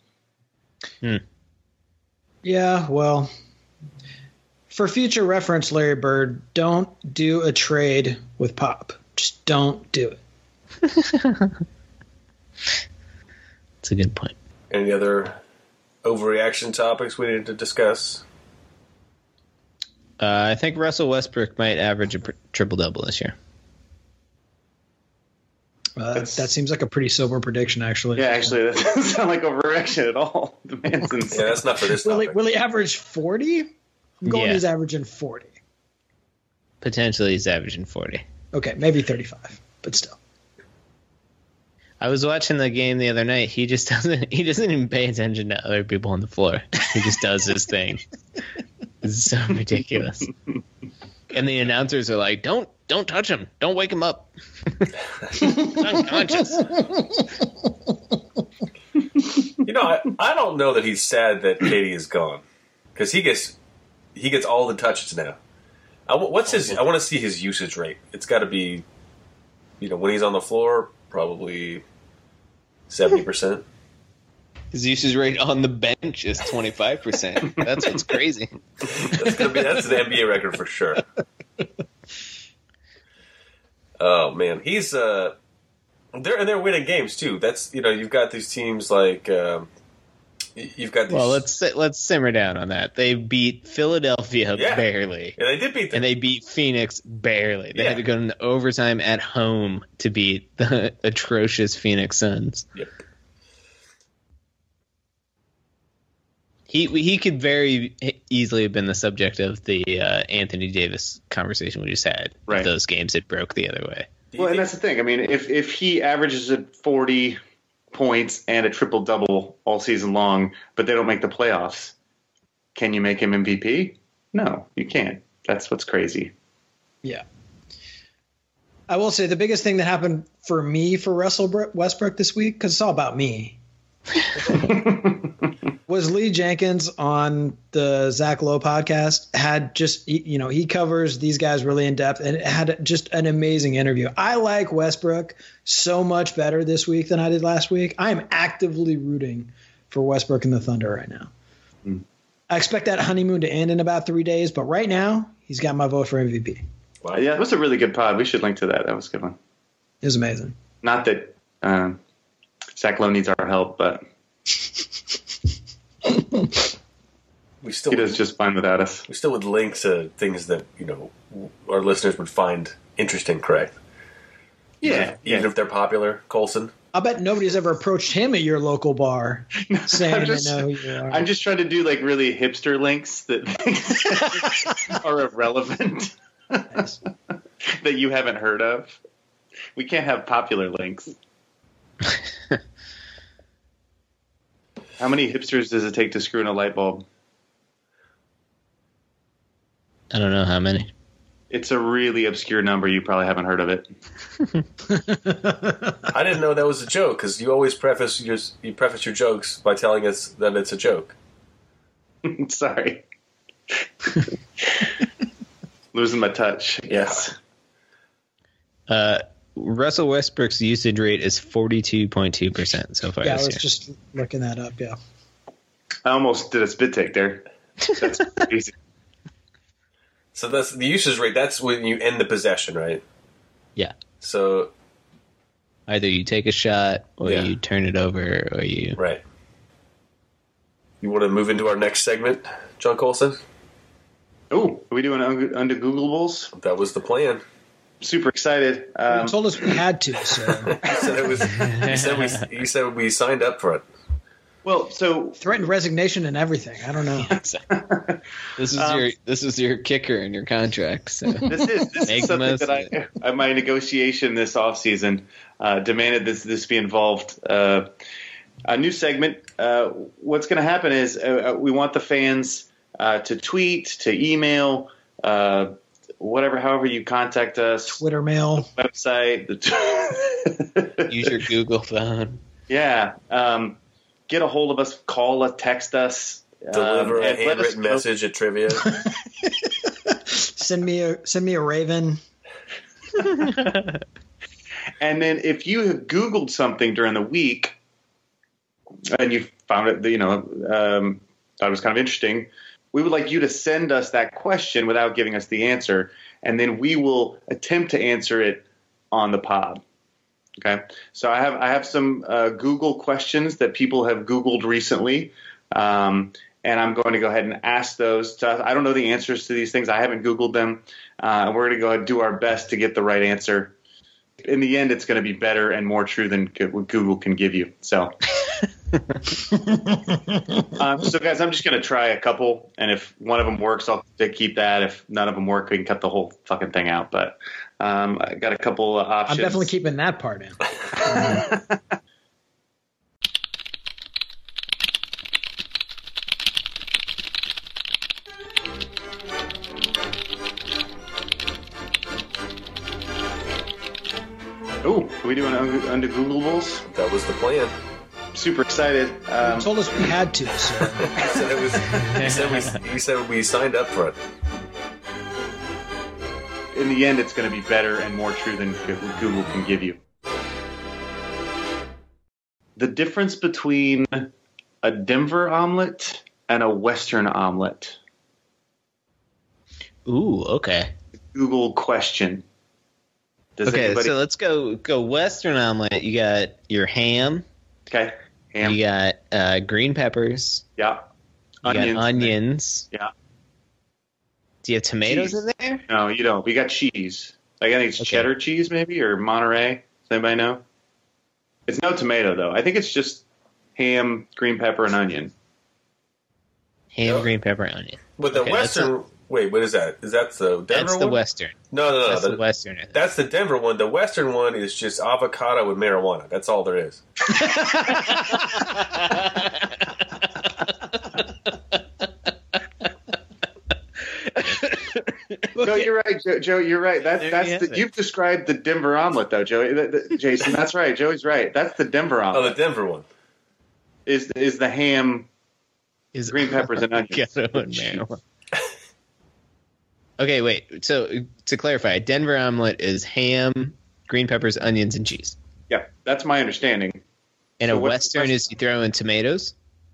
Yeah, well, for future reference, Larry Bird, don't do a trade with Pop. Just don't do it. It's a good point. any other overreaction topics we need to discuss? Uh, I think Russell Westbrook might average a pr- triple double this year. Uh, that seems like a pretty sober prediction, actually. Yeah, actually, that doesn't sound like overreaction at all. The man's insane. Yeah, that's not for this Will he, topic. will he average forty? I'm going Yeah. he's averaging forty. Potentially he's averaging forty. Okay, maybe thirty-five, but still. I was watching the game the other night. He just doesn't. He doesn't even pay attention to other people on the floor. He just does his thing. It's so ridiculous. And the announcers are like, "Don't, don't touch him. Don't wake him up. He's unconscious." You know, I, I don't know that he's sad that Katie is gone, because he gets he gets all the touches now. I, what's his? I want to see his usage rate. It's got to be, you know, when he's on the floor, probably seventy percent. His usage rate on the bench is twenty-five percent. That's what's crazy. That's gonna be that's an N B A record for sure. Oh man, he's uh, they're and they're winning games too. That's you know you've got these teams like um, you've got these. Well, let's let's simmer down on that. They beat Philadelphia Yeah. barely. Yeah, they did beat them. And they beat Phoenix barely. They Yeah. had to go into overtime at home to beat the atrocious Phoenix Suns. Yep. He he could very easily have been the subject of the uh, Anthony Davis conversation we just had. Right. If those games had broke the other way. Well, and that's the thing. I mean, if if he averages at forty points and a triple double all season long, but they don't make the playoffs, can you make him M V P? No, you can't. That's what's crazy. Yeah. I will say the biggest thing that happened for me for Russell Westbrook this week, because it's all about me, was Lee Jenkins on the Zach Lowe podcast. Had just, you know, he covers these guys really in depth, and it had just an amazing interview. I like Westbrook so much better this week than I did last week. I am actively rooting for Westbrook and the Thunder right now. Mm. I expect that honeymoon to end in about three days, but right now he's got my vote for M V P. Wow. Yeah, that was a really good pod. We should link to that. That was a good one. It was amazing. Not that um, Zach Lowe needs our help, but we still he does just fine without us. We still would link to things that you know our listeners would find interesting. Correct? Yeah, even, if, even yeah. if they're popular, Colson. I bet nobody's ever approached him at your local bar saying I'm just, they know who you are. I'm just trying to do like really hipster links that are irrelevant Yes. that you haven't heard of. We can't have popular links. How many hipsters does it take to screw in a light bulb? I don't know how many. It's a really obscure number. You probably haven't heard of it. I didn't know that was a joke because you always preface your you preface your jokes by telling us that it's a joke. Sorry. Losing my touch. Yes. Uh, Russell Westbrook's usage rate is forty-two point two percent so far Yeah, I this was year. just looking that up, yeah. I almost did a spit take there. That's crazy. So that's the usage rate. That's when you end the possession, right? Yeah. So Either you take a shot, or Yeah. you turn it over, or you... right. You want to move into our next segment, John Colson? Oh, are we doing un- under Googleables? That was the plan. Super excited. Um, You told us we had to, so You said it was. You said we. You said we signed up for it. well, so threatened resignation and everything. I don't know. This is Um, your this is your kicker in your contract. So this is this Make is the something most that of I, uh, my negotiation this offseason uh, demanded this this be involved. Uh, a new segment. Uh, what's going to happen is uh, we want the fans uh, to tweet, to email, uh, whatever, however you contact us. Twitter mail. Website. The use your Google phone. yeah. Um, get a hold of us. Call us. Text us. Deliver um, a and let us handwritten know- message at trivia. Send me a send me a raven. And then if you have Googled something during the week and you found it, you know, um, thought it was kind of interesting, we would like you to send us that question without giving us the answer, and then we will attempt to answer it on the pod. Okay, so I have I have some uh, Google questions that people have Googled recently, um, and I'm going to go ahead and ask those. To, I don't know the answers to these things. I haven't Googled them. Uh, we're going to go ahead and do our best to get the right answer. In the end, it's going to be better and more true than what Google can give you. So, um, so guys, I'm just going to try a couple, and if one of them works, I'll keep that. If none of them work, we can cut the whole fucking thing out. But Um, I got a couple of options. I'm definitely keeping that part in. Oh, are we doing under Googleables? That was the plan. Super excited. Um, you told us we had to. So. he said it was. He said we. He said we signed up for it. In the end, it's going to be better and more true than Google can give you. The difference between a Denver omelet and a Western omelet. Ooh, okay. Google question. Does okay, anybody... so let's go go Western omelet. You got your ham. Okay, ham. You got uh, green peppers. Yeah. You Onions. got onions. Yeah. Do you have tomatoes cheese. in there? No, you don't. We got cheese. Like, I think it's okay. cheddar cheese, maybe, or Monterey. Does anybody know? It's no tomato, though. I think it's just ham, green pepper, and onion. Ham, no. green pepper, and onion. But the okay, Western... A, wait, what is that? Is that the Denver that's one? the Western. No, no, no. That's the, the Western. That's the Denver one. The Western one is just avocado with marijuana. That's all there is. No, you're right, Joe. Joe you're right. That's there that's the, you've described the Denver omelet, though, Joey. The, the, Jason, that's right. Joey's right. That's the Denver omelet. Oh, the Denver one is is the ham, is green peppers and onions. Okay, wait. So to clarify, Denver omelet is ham, green peppers, onions, and cheese. Yeah, that's my understanding. And so a Western is you throw in tomatoes.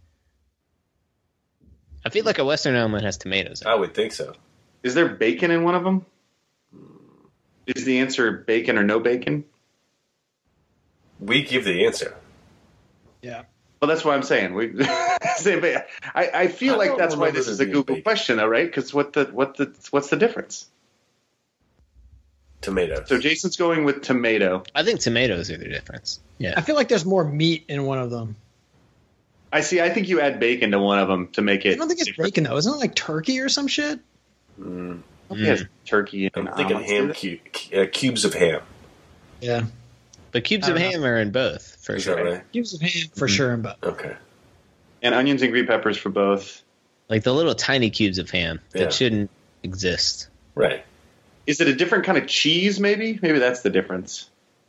I feel like a Western omelet has tomatoes. I would think so. Is there bacon in one of them? Is the answer bacon or no bacon? We give the answer. Yeah. Well, that's what I'm saying. We, I, I feel I like that's why this is a Google bacon. question, though, right? Because what the what the what's the difference? Tomatoes. So Jason's going with tomato. I think tomatoes are the difference. Yeah. I feel like there's more meat in one of them. I see. I think you add bacon to one of them to make it. I don't think it's different. Bacon though. Isn't it like turkey or some shit? Mm. I think it's turkey. And I'm thinking ham cu- uh, cubes of ham. Yeah, but cubes of know. ham are in both for Is sure. That right? Cubes of ham for mm-hmm. sure in both. Okay. And onions and green peppers for both. Like the little tiny cubes of ham that yeah. shouldn't exist. Right. Is it a different kind of cheese? Maybe. Maybe that's the difference.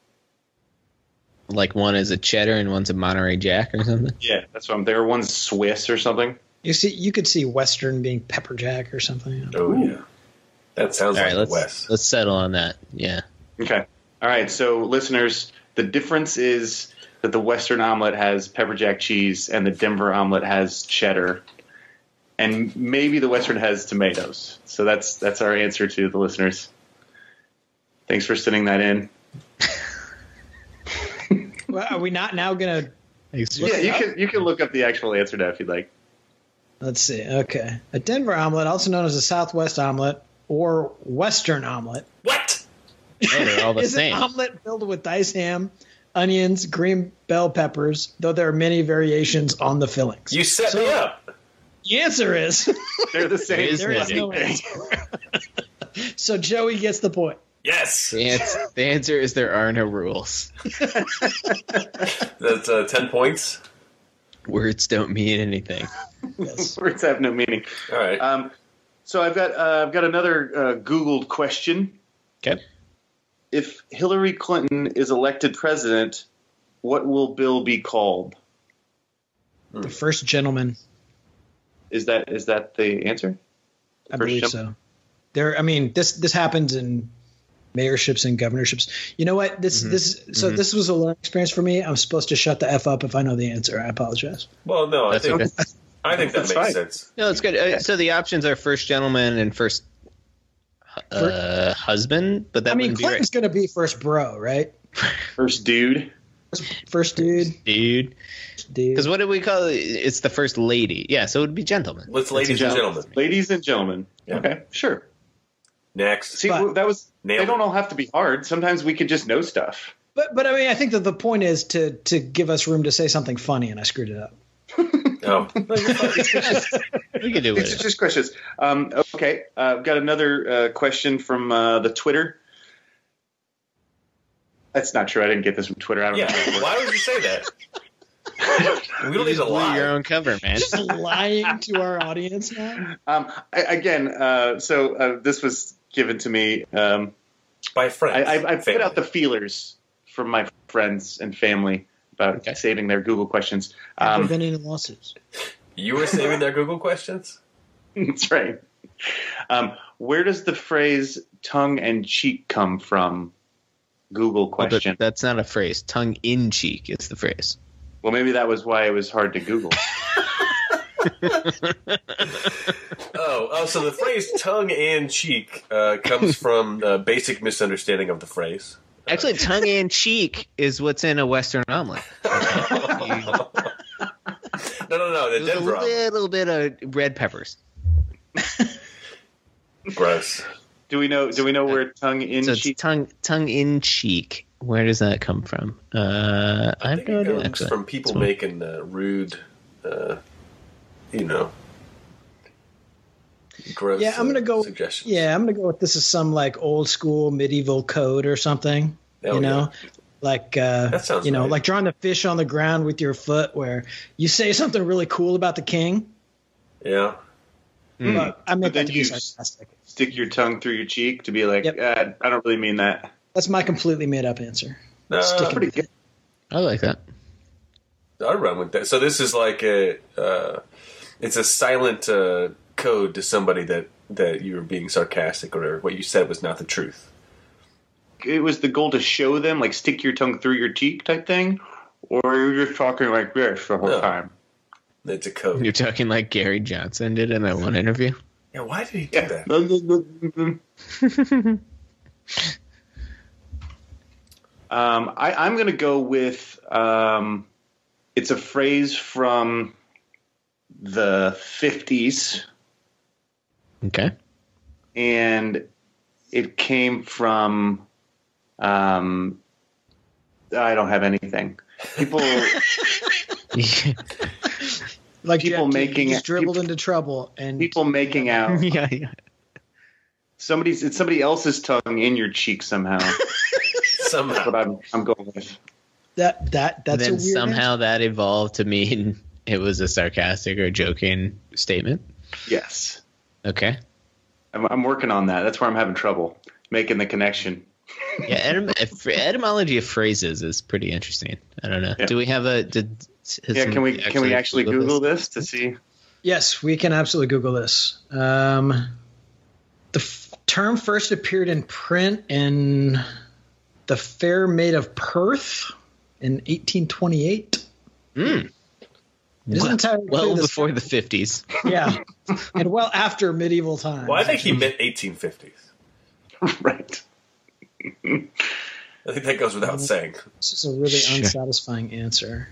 Like one is a cheddar and one's a Monterey Jack or something. Yeah, that's what I'm there. One's Swiss or something. You see, you could see Western being pepper jack or something. Oh Ooh. yeah, that sounds All like right, let's, West. Let's settle on that. Yeah. Okay. All right. So, listeners, the difference is that the Western omelet has pepper jack cheese and the Denver omelet has cheddar, and maybe the Western has tomatoes. So that's that's our answer to the listeners. Thanks for sending that in. Well, are we not now gonna? Yeah, you can you can look up the actual answer now if you'd like. Let's see. Okay, a Denver omelet, also known as a Southwest omelet or Western omelet. What? Oh, they're all the is same. An omelet filled with diced ham, onions, green bell peppers. Though there are many variations on the fillings. You set so, me up. The answer is they're the same. There is no answer. So Joey gets the point. Yes. The answer, the answer is there are no rules. That's uh, ten points. Words don't mean anything. Yes. Words have no meaning. All right. Um, so I've got uh, I've got another uh, Googled question. Okay. If Hillary Clinton is elected president, what will Bill be called? The first gentleman. Is that is that the answer? The I believe gentleman? so. There. I mean, this this happens in mayorships and governorships. You know what? This mm-hmm. this so mm-hmm. this was a learning experience for me. I'm supposed to shut the F up if I know the answer. I apologize. Well, no, I That's think okay. I think that That's makes fine. sense. No, it's good. Uh, so the options are first gentleman and first uh, husband, but that I mean, wouldn't Clinton's be right. going to be first bro, right? First dude. First, first dude. Dude. Dude. Because what do we call it? It's the first lady. Yeah, so it would be gentleman. Let's ladies and gentlemen. Ladies and gentlemen. Yeah. Okay, sure. Next. See, But- that was. Nailed They don't it. all have to be hard. Sometimes we could just know stuff. But but I mean, I think that the point is to to give us room to say something funny, and I screwed it up. Oh. We can do These are it. just questions. Um, okay, uh, I've got another uh, question from uh, the Twitter. That's not true. I didn't get this from Twitter. I don't Yeah, know. why would you say that? We don't need to Blew lie. your own cover, man. Just lying to our audience now. Um, I, again, uh, so uh, this was given to me. Um, By friends. I, I, I put family. out the feelers from my friends and family about Okay. saving their Google questions. Um, Um, preventing lawsuits. You were saving their Google questions? that's right. Um, where does the phrase tongue and cheek come from? Google But question. that's not a phrase. Tongue in cheek is the phrase. Well, maybe that was why it was hard to Google. Oh, oh, so the phrase tongue and cheek uh, comes from a basic misunderstanding of the phrase. Actually, tongue in cheek is what's in a Western omelet. No, no, no, the There's a Denver omelet. little bit of red peppers. Gross. Do we know? Do we know where tongue in So it's cheek? tongue tongue in cheek. Where does that come from? Uh, I I have think no it idea. comes Actually, from people So- making uh, rude, uh, you know, gross. Yeah, I'm gonna uh, go. Suggestions. Yeah, I'm gonna go with this is some like old school medieval code or something. Hell you know, yeah. like uh, That sounds you know, right. like drawing the fish on the ground with your foot, where you say something really cool about the king. Yeah. But I But meant that then to you be sarcastic. stick your tongue through your cheek to be like, Yep. uh, I don't really mean that. That's my completely made up answer. Uh, Sticking Pretty with good. it. I like that. I'd run with that. So this is like a, uh, it's a silent uh, code to somebody that that you were being sarcastic or whatever. What you said was not the truth. It was the goal to show them, like, stick your tongue through your cheek type thing, or you're just talking like this the whole No. time. It's a code. You're talking like Gary Johnson did in that one interview. Yeah. Why did he do Yeah. that? um, I, I'm going to go with um, it's a phrase from the fifties, Okay. and it came from. Um, I don't have anything. People, Like People Jeff, making- you just dribbled people- into trouble, and people making out. yeah, yeah. Somebody's it's somebody else's tongue in your cheek somehow. That's Somehow. what I'm I'm going with. that that that's then a weird somehow answer. that evolved to mean it was a sarcastic or joking statement. Yes, Okay. I'm, I'm working on that. That's where I'm having trouble making the connection. Yeah, etym- if- etymology of phrases is pretty interesting. I don't know. Yeah. Do we have a? Did, has Yeah, can we somebody can we actually Google this to see? Yes, we can absolutely Google this. Um, the f- term first appeared in print in the Fair Maid of Perth in eighteen twenty-eight. Mm. It isn't Well, entirely well clear this- before the fifties. Yeah, and well after medieval times. Well, I think he meant eighteen fifties. Right. I think that goes without saying. This is a really Sure. unsatisfying answer.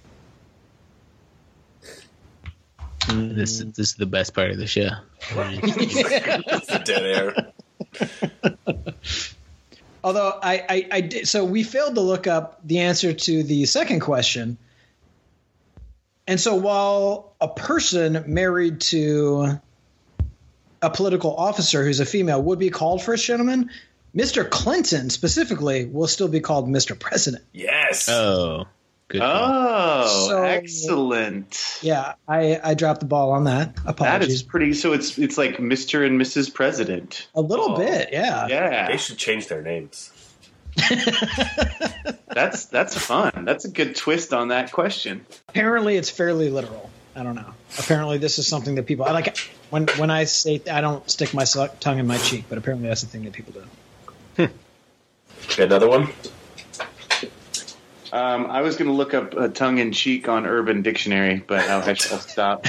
This this is the best part of the show. It's the dead air. Although I, I, I did, so we failed to look up the answer to the second question. And so while a person married to a political officer who's a female would be called first gentleman, Mister Clinton specifically will still be called Mister President. Yes. Oh, good. call. Oh, So- excellent. Yeah, I, I dropped the ball on that. That Apologies. is pretty. So it's it's like Mister and Missus President. a little Oh. bit, yeah. They Yeah, should change their names. that's that's fun. That's a good twist on that question. Apparently it's fairly literal. I don't know. Apparently this is something that people I like when when I say I don't stick my su- tongue in my cheek, but apparently that's the thing that people do. Another one? Um, I was going to look up uh, tongue in cheek on Urban Dictionary, but I'll, I shall stop.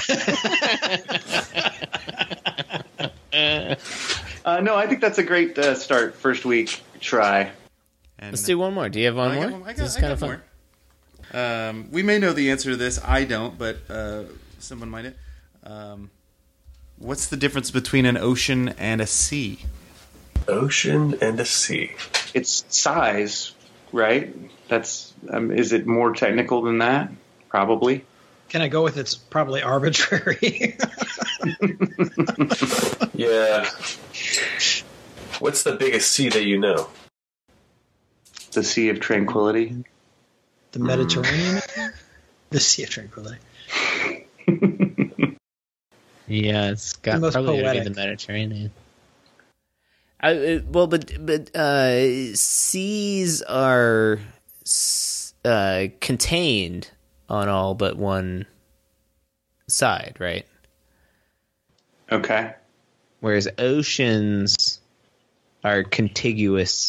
uh, no, I think that's a great uh, start. First week try. And Let's do one more. Do you have one I more? got one- I got- this is I kind got of fun. more. Um, we may know the answer to this. I don't, but uh, someone might. Um, what's the difference between an ocean and a sea? Ocean and a sea. It's size, right? That's um, is it more technical than that? Probably. Can I go with it's probably arbitrary? Yeah. What's the biggest sea that you know? The Sea of Tranquility. The Mediterranean? The Sea of Tranquility. Yeah, it's got The most probably gonna be poetic. the Mediterranean. I, it, well, but but uh, seas are s- uh, contained on all but one side, right? Okay. Whereas oceans are contiguous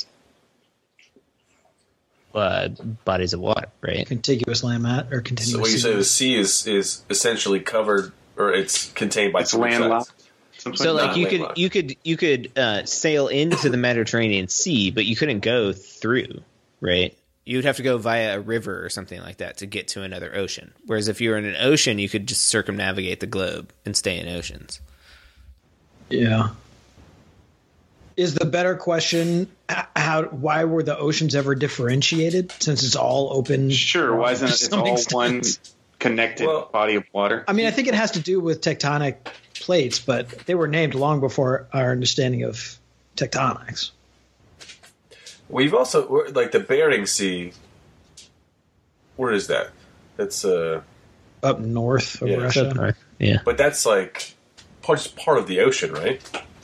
uh, bodies of water, right? Contiguous land mat or continuous. So what you sea. say the sea is, is essentially covered, or it's contained by It's three sides. landlocked. So, like, Not you could landlocked. you could you could uh, sail into the Mediterranean Sea, but you couldn't go through, right? You'd have to go via a river or something like that to get to another ocean. Whereas if you were in an ocean, you could just circumnavigate the globe and stay in oceans. Yeah. Is the better question h- how? Why were the oceans ever differentiated? Since it's all open. Sure. Why isn't to it it's some all extent? one connected Well- body of water? I mean, I think it has to do with tectonic plates, but they were named long before our understanding of tectonics. We've also, we're- like, the Bering Sea, where is that? That's, uh, Up north of Yeah, Russia. Yeah. but that's, like, part, just part of the ocean, right?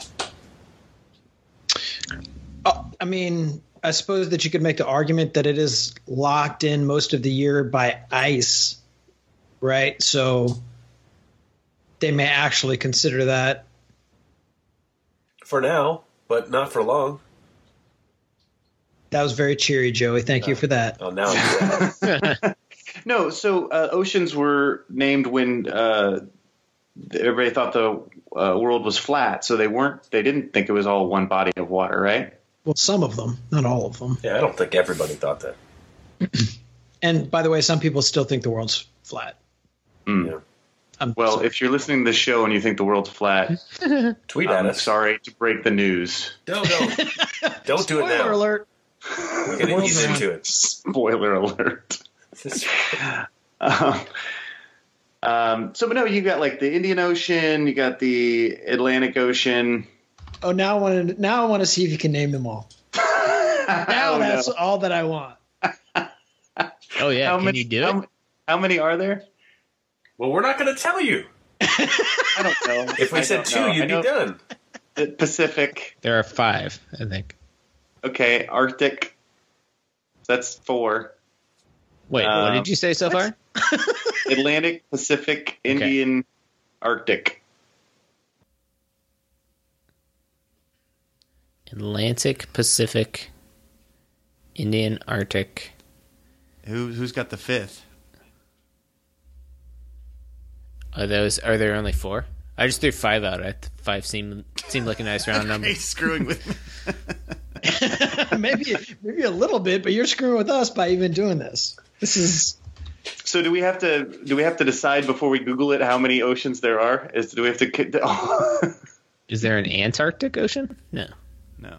Oh, I mean, I suppose that you could make the argument that it is locked in most of the year by ice, right? So they may actually consider that. For now, but not for long. That was very cheery, Joey. Thank you for that. Oh, now I'm No, so uh, oceans were named when uh, everybody thought the uh, world was flat, so they weren't. They didn't think it was all one body of water, right? Well, some of them, not all of them. Yeah, I don't think everybody thought that. And by the way, some people still think the world's flat. Mm. Yeah. I'm Well, sorry. if you're listening to the show and you think the world's flat, Tweet at I'm us. sorry to break the news. Don't, don't. Don't do it Spoiler now. alert. We're going to World's ease round. into it. Spoiler alert. um, um, so, but no, you got like the Indian Ocean, you got the Atlantic Ocean. Oh, now I want to. Now I want to see if you can name them all. Now Oh, that's no. all that I want. Oh yeah, How can many, you do how, it? how many are there? Well, we're not going to tell you. I don't know. If we I said don't two, know. I you'd be know done. the Pacific. There are five, I think. Okay, Arctic. That's four. Wait, what Um, did you say so far? Atlantic, Pacific, Indian, Arctic. Atlantic, Pacific, Indian, Arctic. Who who's got the fifth? Are those? Are there only four? I just threw five out. I five seemed seemed like a nice round number. He's screwing with me. maybe maybe a little bit, but you're screwing with us by even doing this. This is So do we have to do we have to decide before we Google it how many oceans there are? Is do we have to? Is there an Antarctic Ocean? No. No.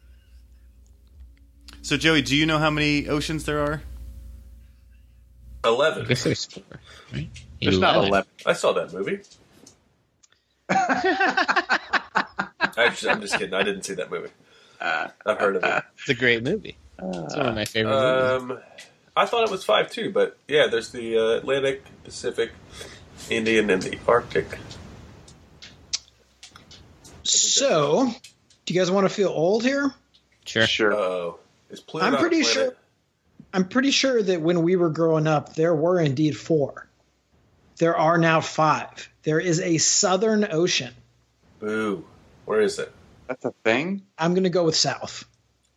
So Joey, do you know how many oceans there are? I Eleven. guess there's four. Right? There's not eleven. I saw that movie. Actually, I'm just kidding. I didn't see that movie. I've heard of it. It's a great movie. It's one of my favorite movies. Um, I thought it was five too, but yeah, there's the uh, Atlantic, Pacific, Indian, and the Arctic. so. Do you guys want to feel old here? Sure. Sure. Oh, is Pluto I'm not a pretty planet? sure. I'm pretty sure that when we were growing up, there were indeed four. There are now five. There is a Southern Ocean. Boo. Where is it? That's a thing. I'm going to go with South.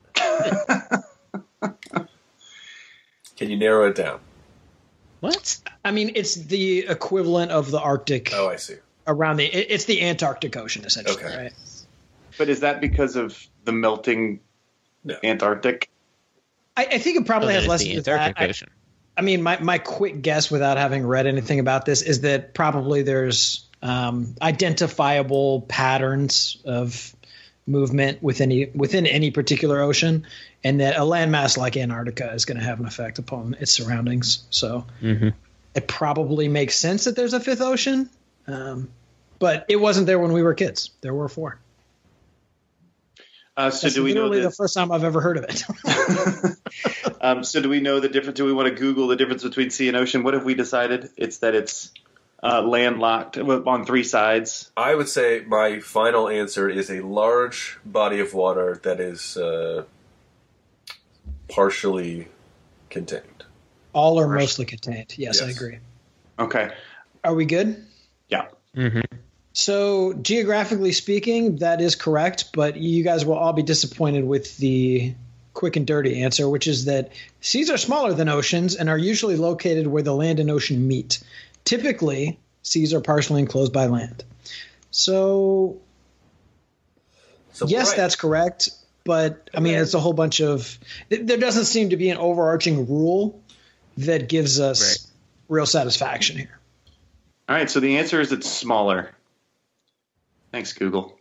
Can you narrow it down? What? I mean, it's the equivalent of the Arctic Oh, I see. around the. it- It's the Antarctic Ocean, essentially, Okay. right? But is that because of the melting No. Antarctic? I, I think it probably Oh, has that is less the to do with that. Antarctic I- Ocean. I mean, my, my quick guess without having read anything about this is that probably there's um, identifiable patterns of movement within any, within any particular ocean, and that a landmass like Antarctica is going to have an effect upon its surroundings. So Mm-hmm. it probably makes sense that there's a fifth ocean, um, but it wasn't there when we were kids. There were four. Uh, so That's do we know literally the, the first time I've ever heard of it. um, so do we know the difference? Do we want to Google the difference between sea and ocean? What have we decided? It's that it's uh, landlocked on three sides. I would say my final answer is a large body of water that is uh, partially contained. All or mostly contained. Yes, Yes. I agree. Okay. Are we good? Yeah. Mm-hmm. So geographically speaking, that is correct, but you guys will all be disappointed with the quick and dirty answer, which is that seas are smaller than oceans and are usually located where the land and ocean meet. Typically, seas are partially enclosed by land. So, So yes, right. that's correct, but I mean, it's a whole bunch of – there doesn't seem to be an overarching rule that gives us real satisfaction here. All right. So the answer is it's smaller. Thanks, Google.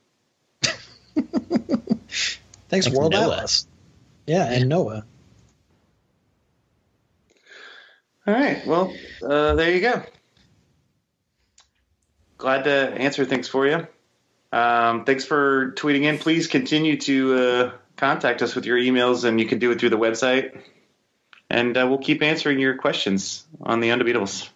Thanks, Thanks, World Noah. Atlas. Yeah, and Noah. All right. Well, uh, there you go. Glad to answer things for you. Um, thanks for tweeting in. Please continue to uh, contact us with your emails, and you can do it through the website. And uh, we'll keep answering your questions on the Undebeatables.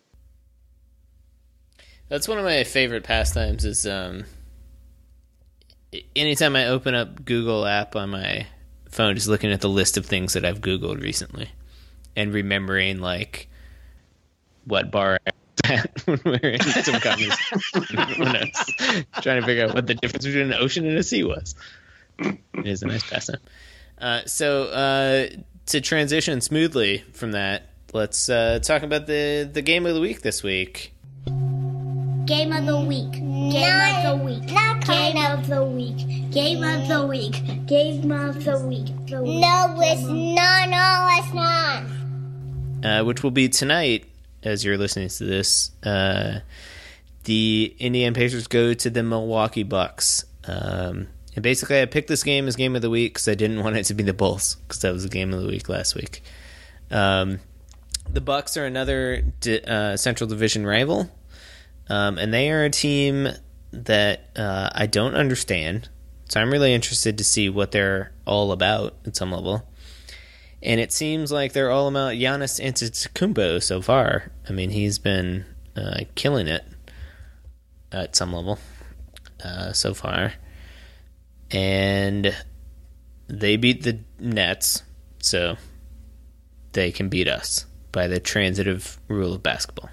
That's one of my favorite pastimes is um, anytime I open up Google app on my phone, just looking at the list of things that I've Googled recently and remembering, like, what bar I was at when we were in some conversation when I was trying to figure out what the difference between an ocean and a sea was. It is a nice pastime. Uh, so uh, to transition smoothly from that, let's uh, talk about the, the game of the week this week. Game of the week. Game Not- of the week. not Game kind of the week. Game of the week. Game of the week. The week. No, it's not. No, it's not. Uh, which will be tonight, as you're listening to this. Uh, the Indiana Pacers go to the Milwaukee Bucks. Um, and basically, I picked this game as game of the week because I didn't want it to be the Bulls, because that was the game of the week last week. Um, the Bucks are another di- uh, Central Division rival. Um, and they are a team that uh, I don't understand. So I'm really interested to see what they're all about at some level. And it seems like they're all about Giannis Antetokounmpo so far. I mean, he's been uh, killing it at some level uh, so far. And they beat the Nets, so they can beat us by the transitive rule of basketball.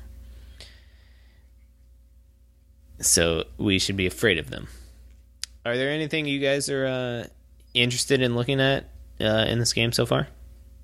So we should be afraid of them. Are there anything you guys are uh, interested in looking at uh, in this game so far?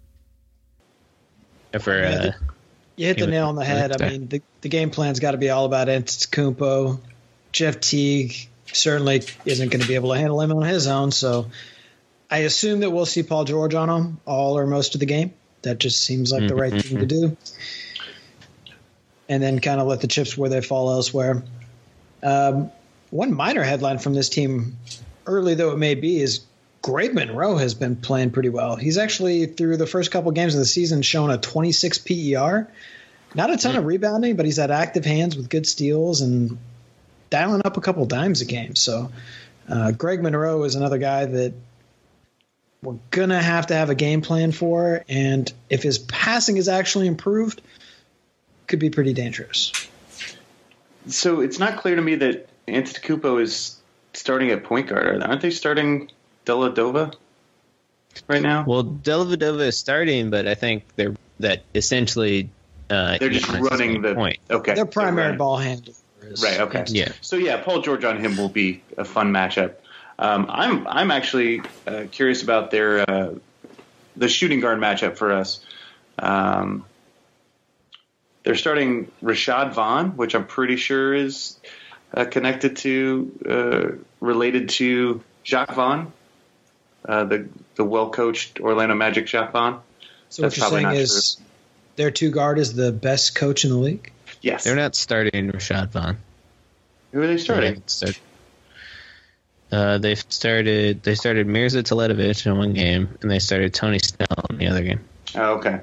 For, uh, Yeah, the- you hit the nail on the head. I mean, the, the game plan's got to be all about Antetokounmpo. Jeff Teague certainly isn't going to be able to handle him on his own, so I assume that we'll see Paul George on him all or most of the game. That just seems like the right thing to do. And then kind of let the chips where they fall elsewhere. Um, one minor headline from this team, early though it may be, is Greg Monroe has been playing pretty well. He's actually, through the first couple games of the season, shown a twenty-six P E R. Not a ton of rebounding, but he's had active hands with good steals and dialing up a couple dimes a game. So uh, Greg Monroe is another guy that we're going to have to have a game plan for. And if his passing is actually improved, could be pretty dangerous. So it's not clear to me that Antetokounmpo is starting at point guard. Aren't they starting Dellavedova right now? Well, Dellavedova is starting, but I think they're that essentially uh, They're just Giannis is running the point. Okay, Their primary running. ball handler. is- Right. Okay. Yeah. So yeah, Paul George on him will be a fun matchup. Um, I'm I'm actually uh, curious about their uh, the shooting guard matchup for us. Um, they're starting Rashad Vaughn, which I'm pretty sure is uh, connected to uh, related to Jacques Vaughn, uh, the the well coached Orlando Magic Jacques Vaughn. So what you're saying is their two guard is the best coach in the league? Yes. They're not starting Rashad Vaughn. Who are they starting? Start, uh, they started they started Mirza Teletovic in one game, and they started Tony Snell in the other game. Oh, okay.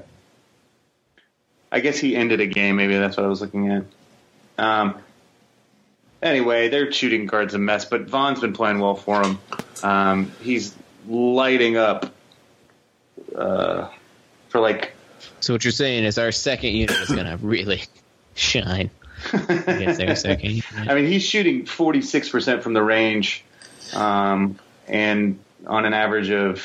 I guess he ended a game. Maybe that's what I was looking at. Um, anyway, their shooting guard's a mess, but Vaughn's been playing well for him. Um, he's lighting up uh, for like. So what you're saying is our second unit is going to really shine against their second unit. I mean, he's shooting forty-six percent from the range, um, and on an average of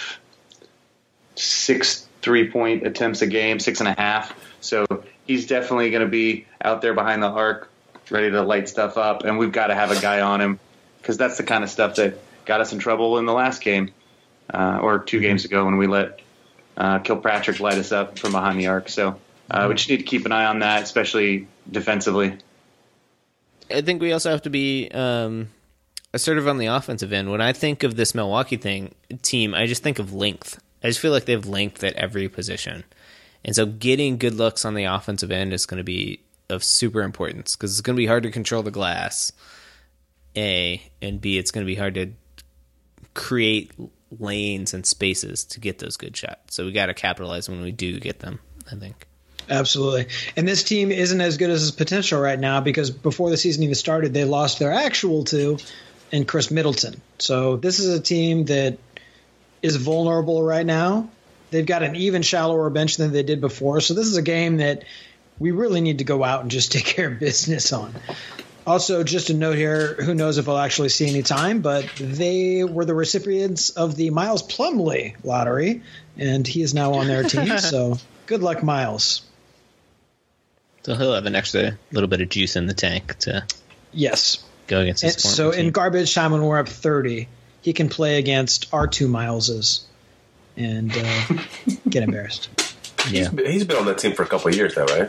six three-point attempts a game, six and a half. So he's definitely going to be out there behind the arc, ready to light stuff up, and we've got to have a guy on him because that's the kind of stuff that got us in trouble in the last game uh, or two games ago when we let uh, Kilpatrick light us up from behind the arc. So uh, we just need to keep an eye on that, especially defensively. I think we also have to be um, assertive on the offensive end. When I think of this Milwaukee thing team, I just think of length. I just feel like they have length at every position. And so getting good looks on the offensive end is going to be of super importance because it's going to be hard to control the glass, A, and B, it's going to be hard to create lanes and spaces to get those good shots. So we got to capitalize when we do get them, I think. Absolutely. And this team isn't as good as its potential right now because before the season even started, they lost their actual two in Chris Middleton. So this is a team that is vulnerable right now. They've got an even shallower bench than they did before. So this is a game that we really need to go out and just take care of business on. Also, just a note here, who knows if I'll actually see any time, but they were the recipients of the Miles Plumlee lottery, and he is now on their team. So good luck, Miles. So he'll have an extra little bit of juice in the tank to yes go against his and so team. In garbage time when we're up thirty, he can play against our two Mileses and uh, get embarrassed. Yeah, he's, he's been on that team for a couple of years now, right?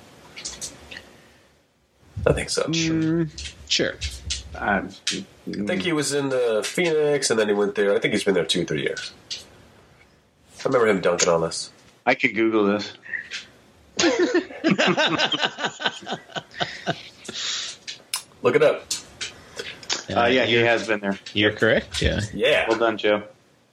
I think so. Mm, sure. Um, I think he was in uh, Phoenix, and then he went there. I think he's been there two or three years. I remember him dunking on us. I could Google this. Look it up. Uh, yeah, he has been there. You're correct. Yeah. Yeah. Well done, Joe.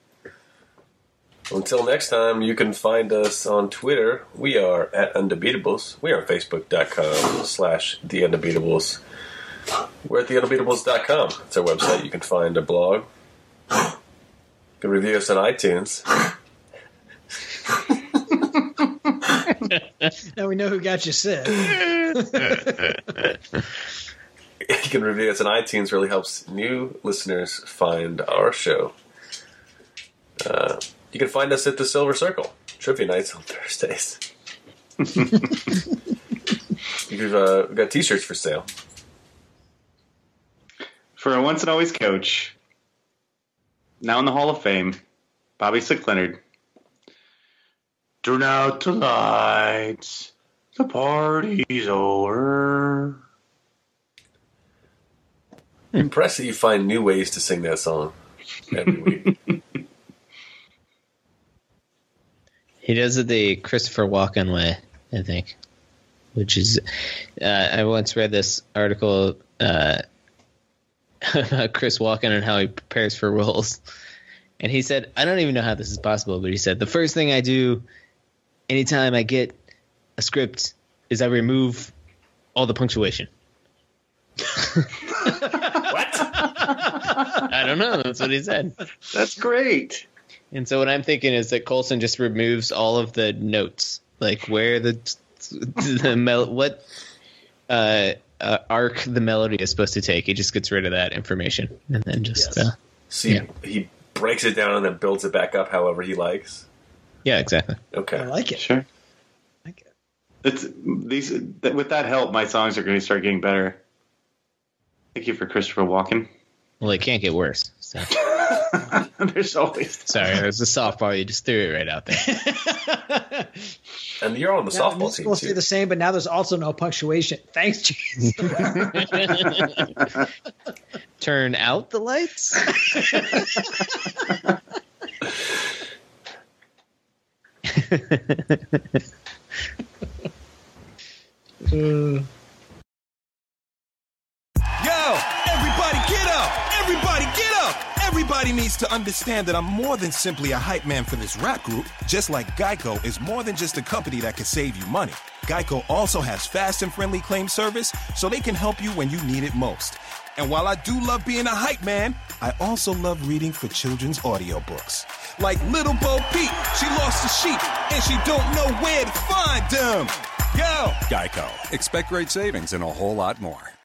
Until next time, you can find us on Twitter. We are at Undebeatables. We are on Facebook.com slash The Undebeatables. We're at The Undebeatables dot com. It's our website. You can find a blog. You can review us on iTunes. Now we know who got you sick. You can review us on iTunes. Really helps new listeners find our show. Uh... You can find us at the Silver Circle, Trivia Nights on Thursdays. We've uh, got T-shirts for sale. For a once and always coach, now in the Hall of Fame, Bobby Slick Leonard. Turn out the lights, the party's over. Impressed that you find new ways to sing that song every week. He does it the Christopher Walken way, I think, which is uh, I once read this article uh, about Chris Walken and how he prepares for roles. And he said, I don't even know how this is possible, but he said, the first thing I do anytime I get a script is I remove all the punctuation. What? I don't know. That's what he said. That's great. And so what I'm thinking is that Coulson just removes all of the notes, like where the the mel- what uh, uh, arc the melody is supposed to take. He just gets rid of that information and then just yes. uh, See, yeah. he breaks it down and then builds it back up however he likes. Yeah, exactly. Okay, I like it. Sure. I like it. It's these with that help, my songs are going to start getting better. Thank you for Christopher Walken. Well, they can't get worse. So. There's always sorry, there's a softball. You just threw it right out there. And you're on the now, softball team supposed too. to be the same, but now there's also no punctuation. Thanks, James. Turn out the lights. uh. Yo, everybody get up! Everybody get up! Everybody Everybody needs to understand that I'm more than simply a hype man for this rap group, just like Geico is more than just a company that can save you money. Geico also has fast and friendly claim service, so they can help you when you need it most. And while I do love being a hype man, I also love reading for children's audiobooks. Like Little Bo Peep, she lost the sheep, and she don't know where to find them. Go! Geico. Expect great savings and a whole lot more.